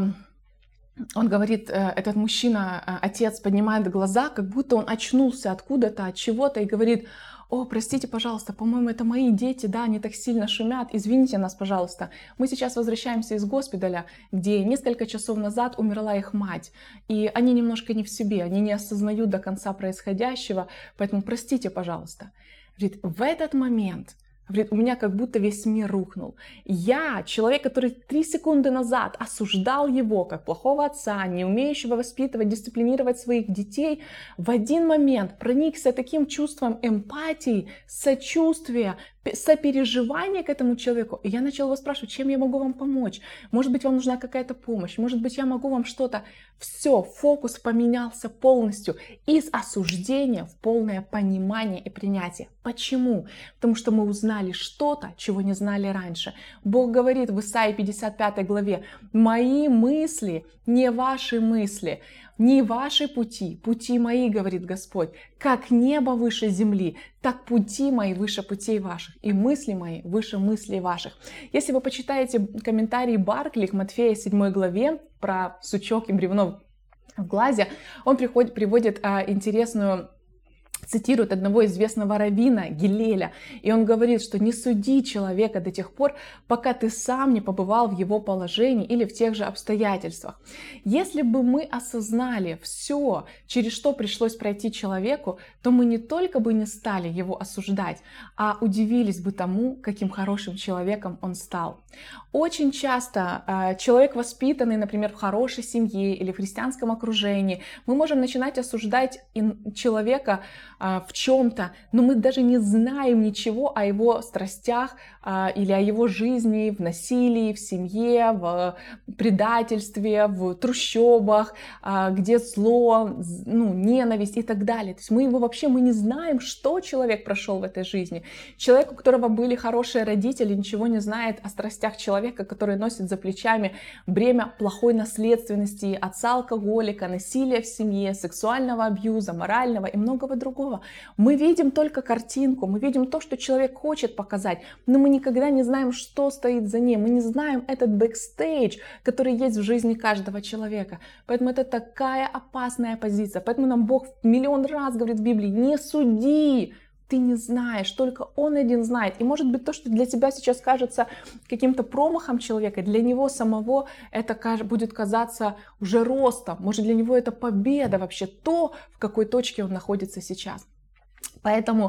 он говорит, этот мужчина, отец, поднимает глаза, как будто он очнулся откуда-то, от чего-то, и говорит: о, простите, пожалуйста, по-моему, это мои дети, да, они так сильно шумят, извините нас, пожалуйста. Мы сейчас возвращаемся из госпиталя, где несколько часов назад умерла их мать, и они немножко не в себе, они не осознают до конца происходящего, поэтому простите, пожалуйста. Говорит, в этот момент, говорит, у меня как будто весь мир рухнул. Я, человек, который 3 секунды назад осуждал его как плохого отца, не умеющего воспитывать, дисциплинировать своих детей, в один момент проникся таким чувством эмпатии, сочувствия, сопереживания к этому человеку. И я начала его спрашивать: чем я могу вам помочь? Может быть, вам нужна какая-то помощь? Может быть, я могу вам что-то? Все, фокус поменялся полностью из осуждения в полное понимание и принятие. Почему? Потому что мы узнали что-то, чего не знали раньше. Бог говорит в Исаии 55 главе: «Мои мысли, не ваши мысли, не ваши пути, пути мои, говорит Господь, как небо выше земли, так пути мои выше путей ваших, и мысли мои выше мыслей ваших». Если вы почитаете комментарии Баркли к Матфея 7 главе про сучок и бревно в глазе, он приводит интересную, цитирует одного известного раввина Гилеля, и он говорит, что не суди человека до тех пор, пока ты сам не побывал в его положении или в тех же обстоятельствах. Если бы мы осознали все, через что пришлось пройти человеку, то мы не только бы не стали его осуждать, а удивились бы тому, каким хорошим человеком он стал. Очень часто человек, воспитанный, например, в хорошей семье или в христианском окружении, мы можем начинать осуждать человека в чем-то, но мы даже не знаем ничего о его страстях или о его жизни в насилии, в семье, в предательстве, в трущобах, где зло, ненависть и так далее. То есть мы не знаем, что человек прошел в этой жизни. Человек, у которого были хорошие родители, ничего не знает о страстях человека, который носит за плечами бремя плохой наследственности, отца-алкоголика, насилия в семье, сексуального абьюза, морального и многого другого. Мы видим только картинку, мы видим то, что человек хочет показать, но мы никогда не знаем, что стоит за ним. Мы не знаем этот бэкстейдж, который есть в жизни каждого человека. Поэтому это такая опасная позиция. Поэтому нам Бог миллион раз говорит в Библии: не суди. Ты не знаешь, только Он один знает. И может быть то, что для тебя сейчас кажется каким-то промахом человека, для него самого это будет казаться уже ростом. Может, для него это победа вообще, то, в какой точке он находится сейчас. Поэтому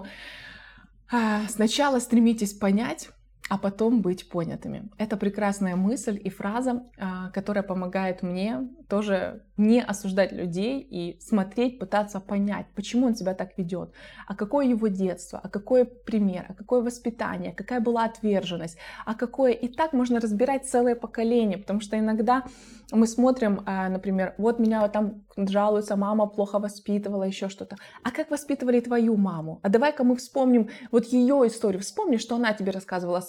сначала стремитесь понять, а потом быть понятыми. Это прекрасная мысль и фраза, которая помогает мне тоже не осуждать людей и смотреть, пытаться понять, почему он себя так ведет, а какое его детство, а какой пример, а какое воспитание, какая была отверженность, а какое... И так можно разбирать целое поколение, потому что иногда мы смотрим, например, вот меня там жалуются, мама плохо воспитывала, еще что-то. А как воспитывали твою маму? А давай-ка мы вспомним вот ее историю. Вспомни, что она тебе рассказывала о своей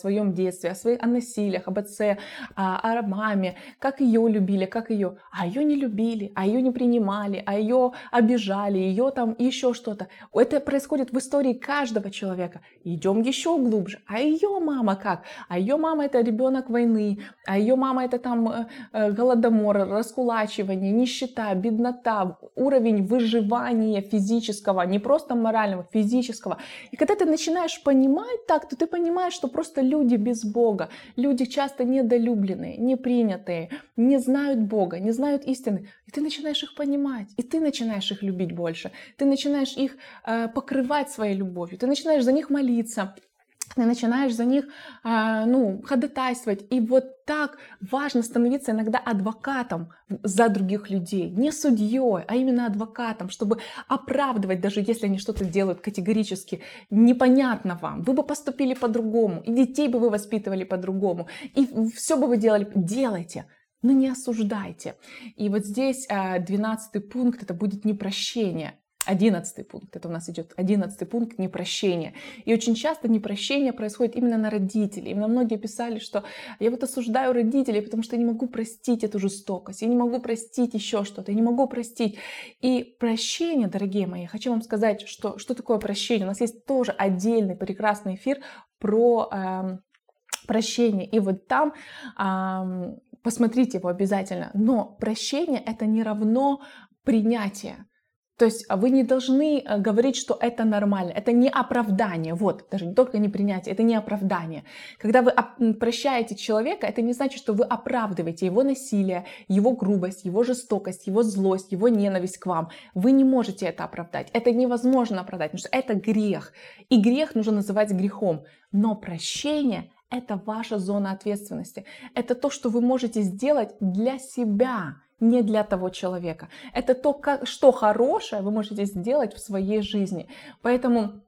своем детстве, о насилиях, об отце, о маме, как ее любили, как ее, а ее не любили, а ее не принимали, а ее обижали, ее там еще что-то. Это происходит в истории каждого человека. Идем еще глубже. А ее мама как? А ее мама это ребенок войны, а ее мама это там голодомор, раскулачивание, нищета, беднота, уровень выживания физического, не просто морального, физического. И когда ты начинаешь понимать так, то ты понимаешь, что просто люди без Бога, люди часто недолюбленные, непринятые, не знают Бога, не знают истины. И ты начинаешь их понимать, и ты начинаешь их любить больше, ты начинаешь их покрывать своей любовью, ты начинаешь за них молиться, ты начинаешь за них ходатайствовать. И вот так важно становиться иногда адвокатом за других людей. Не судьей, а именно адвокатом, чтобы оправдывать, даже если они что-то делают категорически непонятно вам. Вы бы поступили по-другому, и детей бы вы воспитывали по-другому, и все бы вы делали. Делайте, но не осуждайте. И вот здесь 12-й пункт, это будет непрощение. 11-й пункт, это у нас идет 11-й пункт, непрощение. И очень часто непрощение происходит именно на родителей. Именно многие писали, что я вот осуждаю родителей, потому что я не могу простить эту жестокость, я не могу простить еще что-то, я не могу простить. И прощение, дорогие мои, хочу вам сказать, что такое прощение. У нас есть тоже отдельный прекрасный эфир про прощение. И вот там посмотрите его обязательно. Но прощение это не равно принятие. То есть вы не должны говорить, что это нормально, это не оправдание, вот, даже не только не принятие, это не оправдание. Когда вы прощаете человека, это не значит, что вы оправдываете его насилие, его грубость, его жестокость, его злость, его ненависть к вам. Вы не можете это оправдать, это невозможно оправдать, потому что это грех, и грех нужно называть грехом, но прощение — это ваша зона ответственности, это то, что вы можете сделать для себя, не для того человека. Это то, что хорошее вы можете сделать в своей жизни. Поэтому,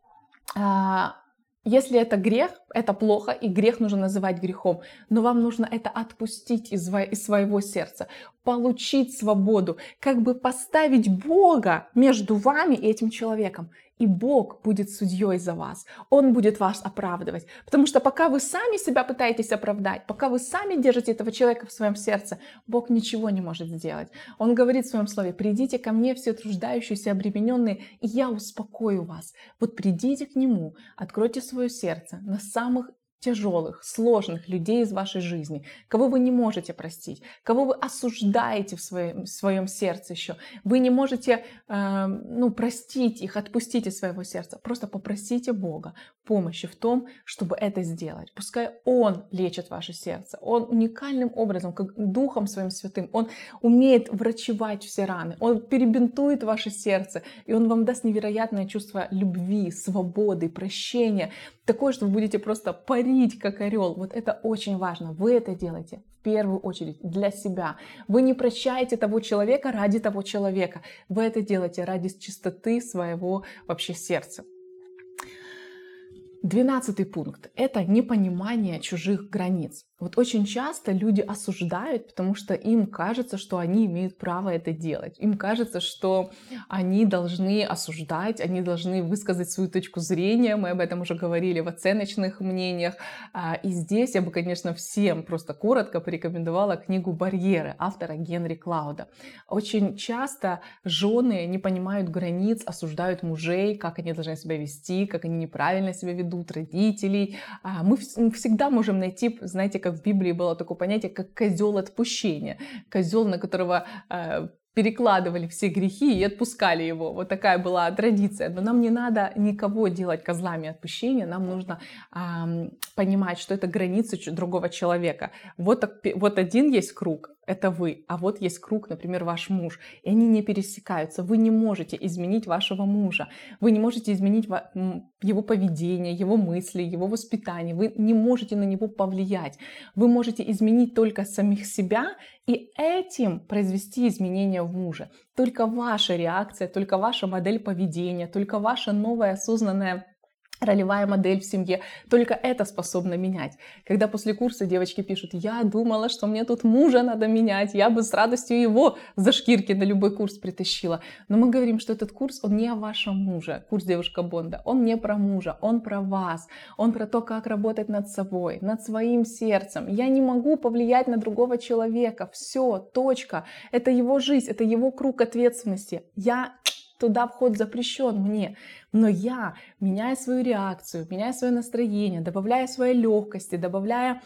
если это грех, это плохо, и грех нужно называть грехом. Но вам нужно это отпустить из своего сердца, получить свободу, как бы поставить Бога между вами и этим человеком. И Бог будет судьей за вас. Он будет вас оправдывать. Потому что пока вы сами себя пытаетесь оправдать, пока вы сами держите этого человека в своем сердце, Бог ничего не может сделать. Он говорит в своем слове: придите ко мне, все труждающиеся, обремененные, и я успокою вас. Вот придите к Нему, откройте свое сердце на самых тяжелых, сложных людей из вашей жизни, кого вы не можете простить, кого вы осуждаете в своем сердце еще. Вы не можете простить их, отпустить из своего сердца. Просто попросите Бога помощи в том, чтобы это сделать. Пускай Он лечит ваше сердце. Он уникальным образом, как Духом Своим Святым, Он умеет врачевать все раны. Он перебинтует ваше сердце, и Он вам даст невероятное чувство любви, свободы, прощения. Такое, что вы будете просто парить, как орел. Вот это очень важно. Вы это делаете в первую очередь для себя. Вы не прощаете того человека ради того человека. Вы это делаете ради чистоты своего вообще сердца. 12-й пункт – это непонимание чужих границ. Вот очень часто люди осуждают, потому что им кажется, что они имеют право это делать. Им кажется, что они должны осуждать, они должны высказать свою точку зрения. Мы об этом уже говорили в оценочных мнениях. И здесь я бы, конечно, всем просто коротко порекомендовала книгу «Барьеры» автора Генри Клауда. Очень часто жены не понимают границ, осуждают мужей, как они должны себя вести, как они неправильно себя ведут, родителей. Мы всегда можем найти, знаете, как в Библии было такое понятие, как козел отпущения. Козел, на которого перекладывали все грехи и отпускали его. Вот такая была традиция. Но нам не надо никого делать козлами отпущения. Нам нужно понимать, что это границы другого человека. Вот один есть круг, это вы. А вот есть круг, например, ваш муж. И они не пересекаются. Вы не можете изменить вашего мужа. Вы не можете изменить его поведение, его мысли, его воспитание. Вы не можете на него повлиять. Вы можете изменить только самих себя и этим произвести изменения в муже. Только ваша реакция, только ваша модель поведения, только ваша новая осознанная ролевая модель в семье. Только это способно менять. Когда после курса девочки пишут: я думала, что мне тут мужа надо менять, я бы с радостью его за шкирки на любой курс притащила. Но мы говорим, что этот курс, он не о вашем муже. Курс «Девушка Бонда», он не про мужа, он про вас. Он про то, как работать над собой, над своим сердцем. Я не могу повлиять на другого человека. Все, точка. Это его жизнь, это его круг ответственности. Туда вход запрещен мне, но я, меняя свою реакцию, меняя свое настроение, добавляя своей легкости, добавляя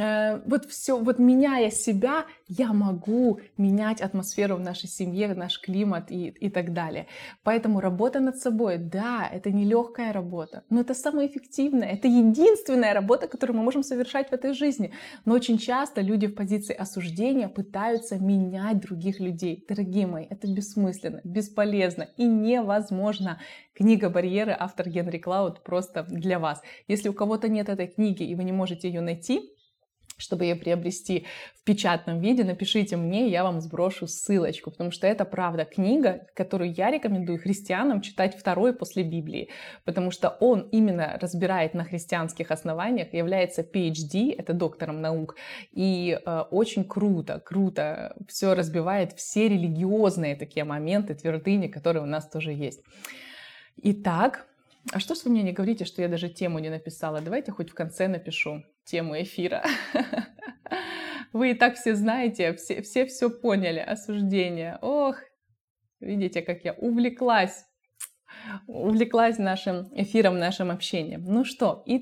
меняя себя, я могу менять атмосферу в нашей семье, наш климат и так далее. Поэтому работа над собой, да, это не легкая работа, но это самая эффективная, это единственная работа, которую мы можем совершать в этой жизни. Но очень часто люди в позиции осуждения пытаются менять других людей. Дорогие мои, это бессмысленно, бесполезно и невозможно. Книга «Барьеры», автор Генри Клауд, просто для вас. Если у кого-то нет этой книги и вы не можете ее найти, чтобы ее приобрести в печатном виде, напишите мне, я вам сброшу ссылочку, потому что это правда книга, которую я рекомендую христианам читать второй после Библии, потому что он именно разбирает на христианских основаниях, является PhD, это доктором наук, и очень круто все разбивает, все религиозные такие моменты, твердыни, которые у нас тоже есть. Итак, а что ж вы мне не говорите, что я даже тему не написала? Давайте хоть в конце напишу тему эфира. Вы и так все знаете, все поняли. Осуждение. Ох, видите, как я увлеклась нашим эфиром, нашим общением. Ну что, и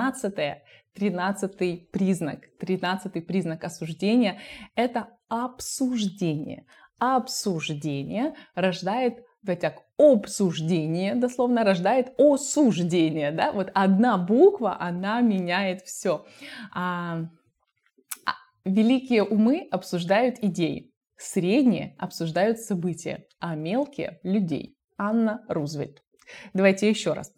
13-й признак осуждения – это обсуждение. Обсуждение рождает, обсуждение дословно рождает осуждение, да, вот одна буква, она меняет все. Великие умы обсуждают идеи, средние обсуждают события, а мелкие — людей. Анна Рузвельт. Давайте еще раз.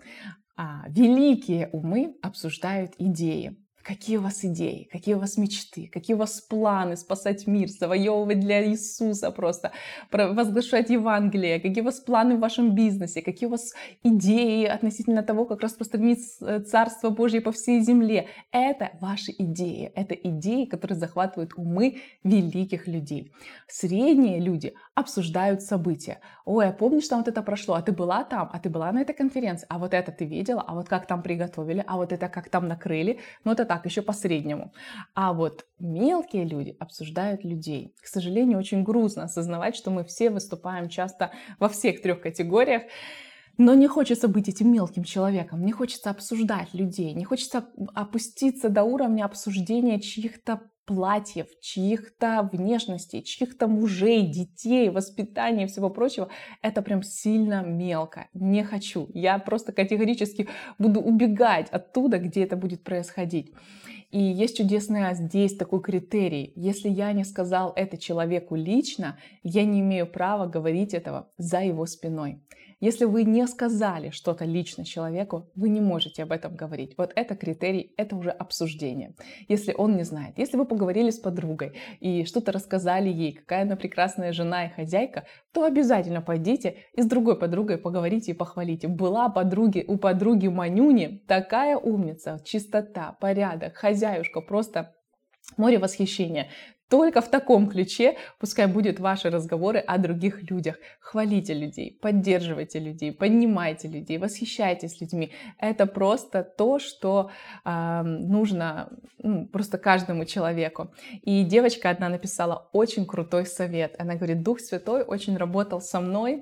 Великие умы обсуждают идеи. Какие у вас идеи, какие у вас мечты, какие у вас планы спасать мир, завоевывать для Иисуса просто, возглашать Евангелие, какие у вас планы в вашем бизнесе, какие у вас идеи относительно того, как распространить Царство Божье по всей земле. Это ваши идеи, это идеи, которые захватывают умы великих людей. Средние люди обсуждают события. Ой, а помнишь, там вот это прошло, а ты была там, а ты была на этой конференции, а вот это ты видела, а вот как там приготовили, а вот это как там накрыли, ну это так, еще по-среднему. А вот мелкие люди обсуждают людей. К сожалению, очень грустно осознавать, что мы все выступаем часто во всех 3 категориях, но не хочется быть этим мелким человеком, не хочется обсуждать людей, не хочется опуститься до уровня обсуждения чьих-то платьев, чьих-то внешностей, чьих-то мужей, детей, воспитания и всего прочего. Это прям сильно мелко. Не хочу. Я просто категорически буду убегать оттуда, где это будет происходить. И есть чудесный здесь такой критерий. Если я не сказал это человеку лично, я не имею права говорить этого за его спиной. Если вы не сказали что-то лично человеку, вы не можете об этом говорить. Вот это критерий, это уже обсуждение. Если он не знает. Если вы поговорили с подругой и что-то рассказали ей, какая она прекрасная жена и хозяйка, то обязательно пойдите и с другой подругой поговорите и похвалите. Была у подруги Манюни такая умница, чистота, порядок, хозяюшка, просто море восхищения. Только в таком ключе пускай будут ваши разговоры о других людях. Хвалите людей, поддерживайте людей, поднимайте людей, восхищайтесь людьми. Это просто то, что нужно просто каждому человеку. И девочка одна написала очень крутой совет. Она говорит: Дух Святой очень работал со мной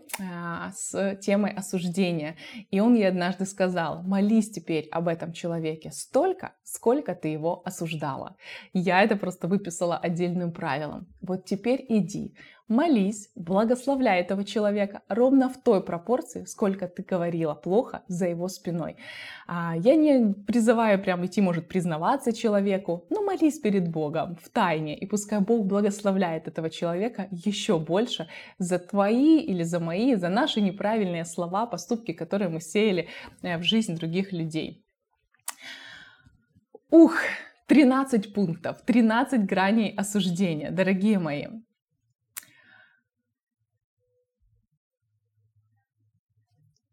с темой осуждения. И он ей однажды сказал: молись теперь об этом человеке столько, сколько ты его осуждала. Я это просто выписала отдельным правилом. Вот теперь иди, молись, благословляй этого человека ровно в той пропорции, сколько ты говорила плохо за его спиной. Я не призываю прям идти, может, признаваться человеку, но молись перед Богом в тайне, и пускай Бог благословляет этого человека еще больше за твои или за мои, за наши неправильные слова, поступки, которые мы сеяли в жизнь других людей. 13 пунктов, 13 граней осуждения, дорогие мои.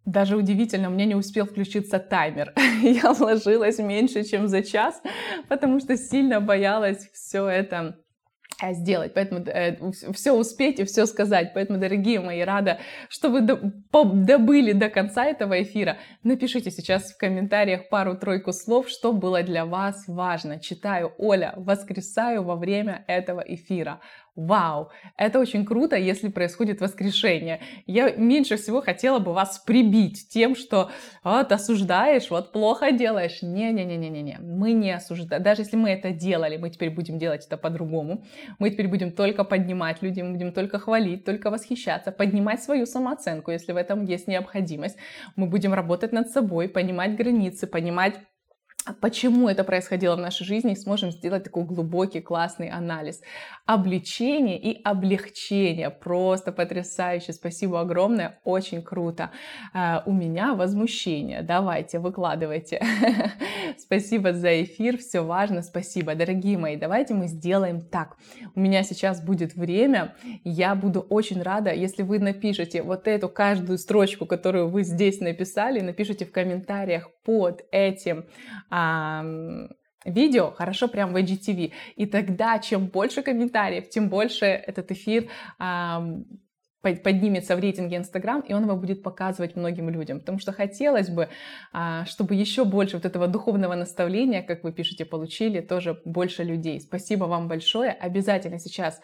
Даже удивительно, у меня не успел включиться таймер. Я вложилась меньше, чем за час, потому что сильно боялась все это сделать, поэтому все успеть и все сказать. Поэтому, дорогие мои, рада, что вы добыли до конца этого эфира. Напишите сейчас в комментариях пару-тройку слов, что было для вас важно. Читаю: Оля, воскресаю во время этого эфира. Вау, это очень круто, если происходит воскрешение. Я меньше всего хотела бы вас прибить тем, что вот осуждаешь, вот плохо делаешь. Не-не-не-не-не, мы не осуждаем. Даже если мы это делали, мы теперь будем делать это по-другому. Мы теперь будем только поднимать людей, мы будем только хвалить, только восхищаться, поднимать свою самооценку, если в этом есть необходимость. Мы будем работать над собой, понимать границы, понимать, почему это происходило в нашей жизни, и сможем сделать такой глубокий, классный анализ. Обличение и облегчение. Просто потрясающе. Спасибо огромное. Очень круто. У меня возмущение. Давайте, выкладывайте. Спасибо за эфир. Все важно. Спасибо. Дорогие мои, давайте мы сделаем так. У меня сейчас будет время. Я буду очень рада, если вы напишите вот эту каждую строчку, которую вы здесь написали, напишите в комментариях под этим видео, хорошо, прям в IGTV. И тогда, чем больше комментариев, тем больше этот эфир поднимется в рейтинге Instagram, и он его будет показывать многим людям. Потому что хотелось бы, чтобы еще больше вот этого духовного наставления, как вы пишете, получили тоже больше людей. Спасибо вам большое. Обязательно сейчас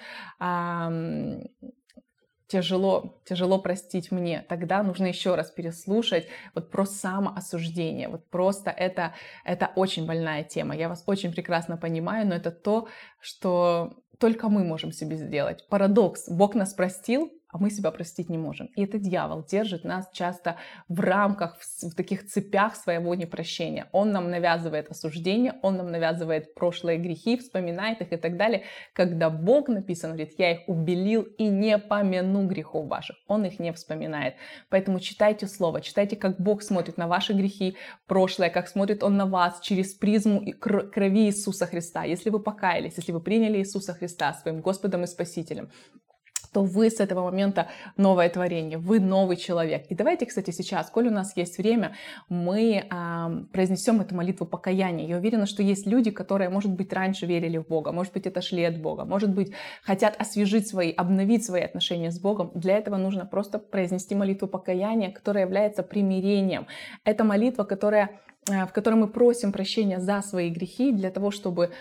тяжело простить мне, тогда нужно еще раз переслушать вот про самоосуждение. Вот просто это очень больная тема. Я вас очень прекрасно понимаю, но это то, что только мы можем себе сделать. Парадокс. Бог нас простил, а мы себя простить не можем. И это дьявол держит нас часто в рамках, в таких цепях своего непрощения. Он нам навязывает осуждение, он нам навязывает прошлые грехи, вспоминает их и так далее. Когда Бог, написано, говорит: я их убелил и не помяну грехов ваших. Он их не вспоминает. Поэтому читайте Слово, читайте, как Бог смотрит на ваши грехи, прошлое, как смотрит Он на вас через призму крови Иисуса Христа. Если вы покаялись, если вы приняли Иисуса Христа своим Господом и Спасителем, то вы с этого момента новое творение, вы новый человек. И давайте, кстати, сейчас, коль у нас есть время, мы произнесем эту молитву покаяния. Я уверена, что есть люди, которые, может быть, раньше верили в Бога, может быть, отошли от Бога, может быть, хотят освежить обновить свои отношения с Богом. Для этого нужно просто произнести молитву покаяния, которая является примирением. Это молитва, в которой мы просим прощения за свои грехи, для того, чтобы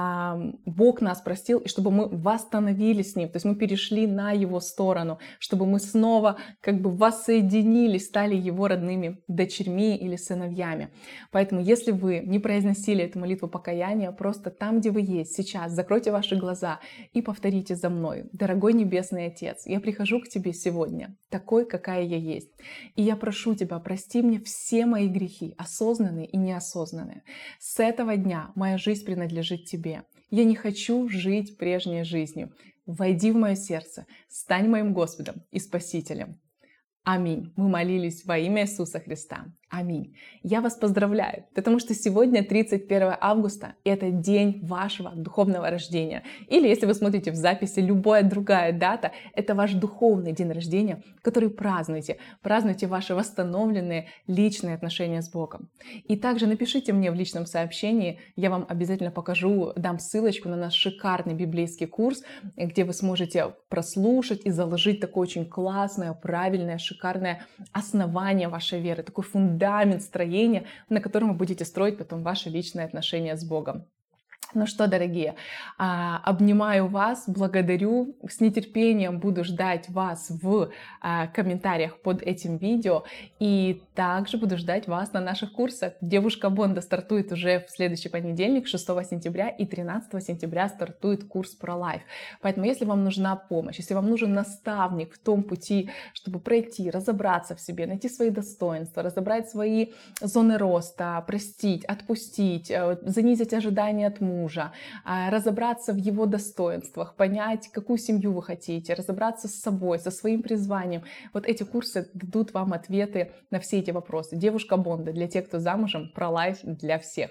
Бог нас простил, и чтобы мы восстановились с Ним, то есть мы перешли на Его сторону, чтобы мы снова как бы воссоединились, стали Его родными дочерьми или сыновьями. Поэтому, если вы не произносили эту молитву покаяния, просто там, где вы есть сейчас, закройте ваши глаза и повторите за мной: дорогой Небесный Отец, я прихожу к Тебе сегодня, такой, какая я есть, и я прошу Тебя, прости мне все мои грехи, осознанные и неосознанные. С этого дня моя жизнь принадлежит Тебе. Я не хочу жить прежней жизнью. Войди в мое сердце, стань моим Господом и Спасителем. Аминь. Мы молились во имя Иисуса Христа. Аминь. Я вас поздравляю, потому что сегодня 31 августа, и это день вашего духовного рождения. Или, если вы смотрите в записи, любая другая дата, это ваш духовный день рождения, который празднуйте. Празднуйте ваши восстановленные личные отношения с Богом. И также напишите мне в личном сообщении, я вам обязательно покажу, дам ссылочку на наш шикарный библейский курс, где вы сможете прослушать и заложить такое очень классное, правильное, шикарное основание вашей веры, такой фундамент строения, на котором вы будете строить потом ваши личные отношения с Богом. Ну что, дорогие, обнимаю вас, благодарю, с нетерпением буду ждать вас в комментариях под этим видео, и также буду ждать вас на наших курсах. Девушка Бонда стартует уже в следующий понедельник, 6 сентября, и 13 сентября стартует курс про лайф. Поэтому, если вам нужна помощь, если вам нужен наставник в том пути, чтобы пройти, разобраться в себе, найти свои достоинства, разобрать свои зоны роста, простить, отпустить, занизить ожидания от мужа, разобраться в его достоинствах, понять, какую семью вы хотите, разобраться с собой, со своим призванием. Вот эти курсы дадут вам ответы на все эти вопросы. Девушка Бонда для тех, кто замужем, про лайф для всех.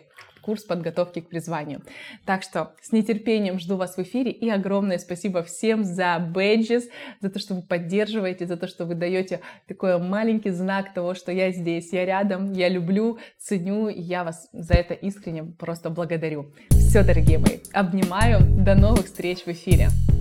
курс подготовки к призванию. Так что с нетерпением жду вас в эфире, и огромное спасибо всем за бэджес, за то, что вы поддерживаете, за то, что вы даете такой маленький знак того, что я здесь, я рядом, я люблю, ценю, и я вас за это искренне просто благодарю. Все, дорогие мои, обнимаю, до новых встреч в эфире.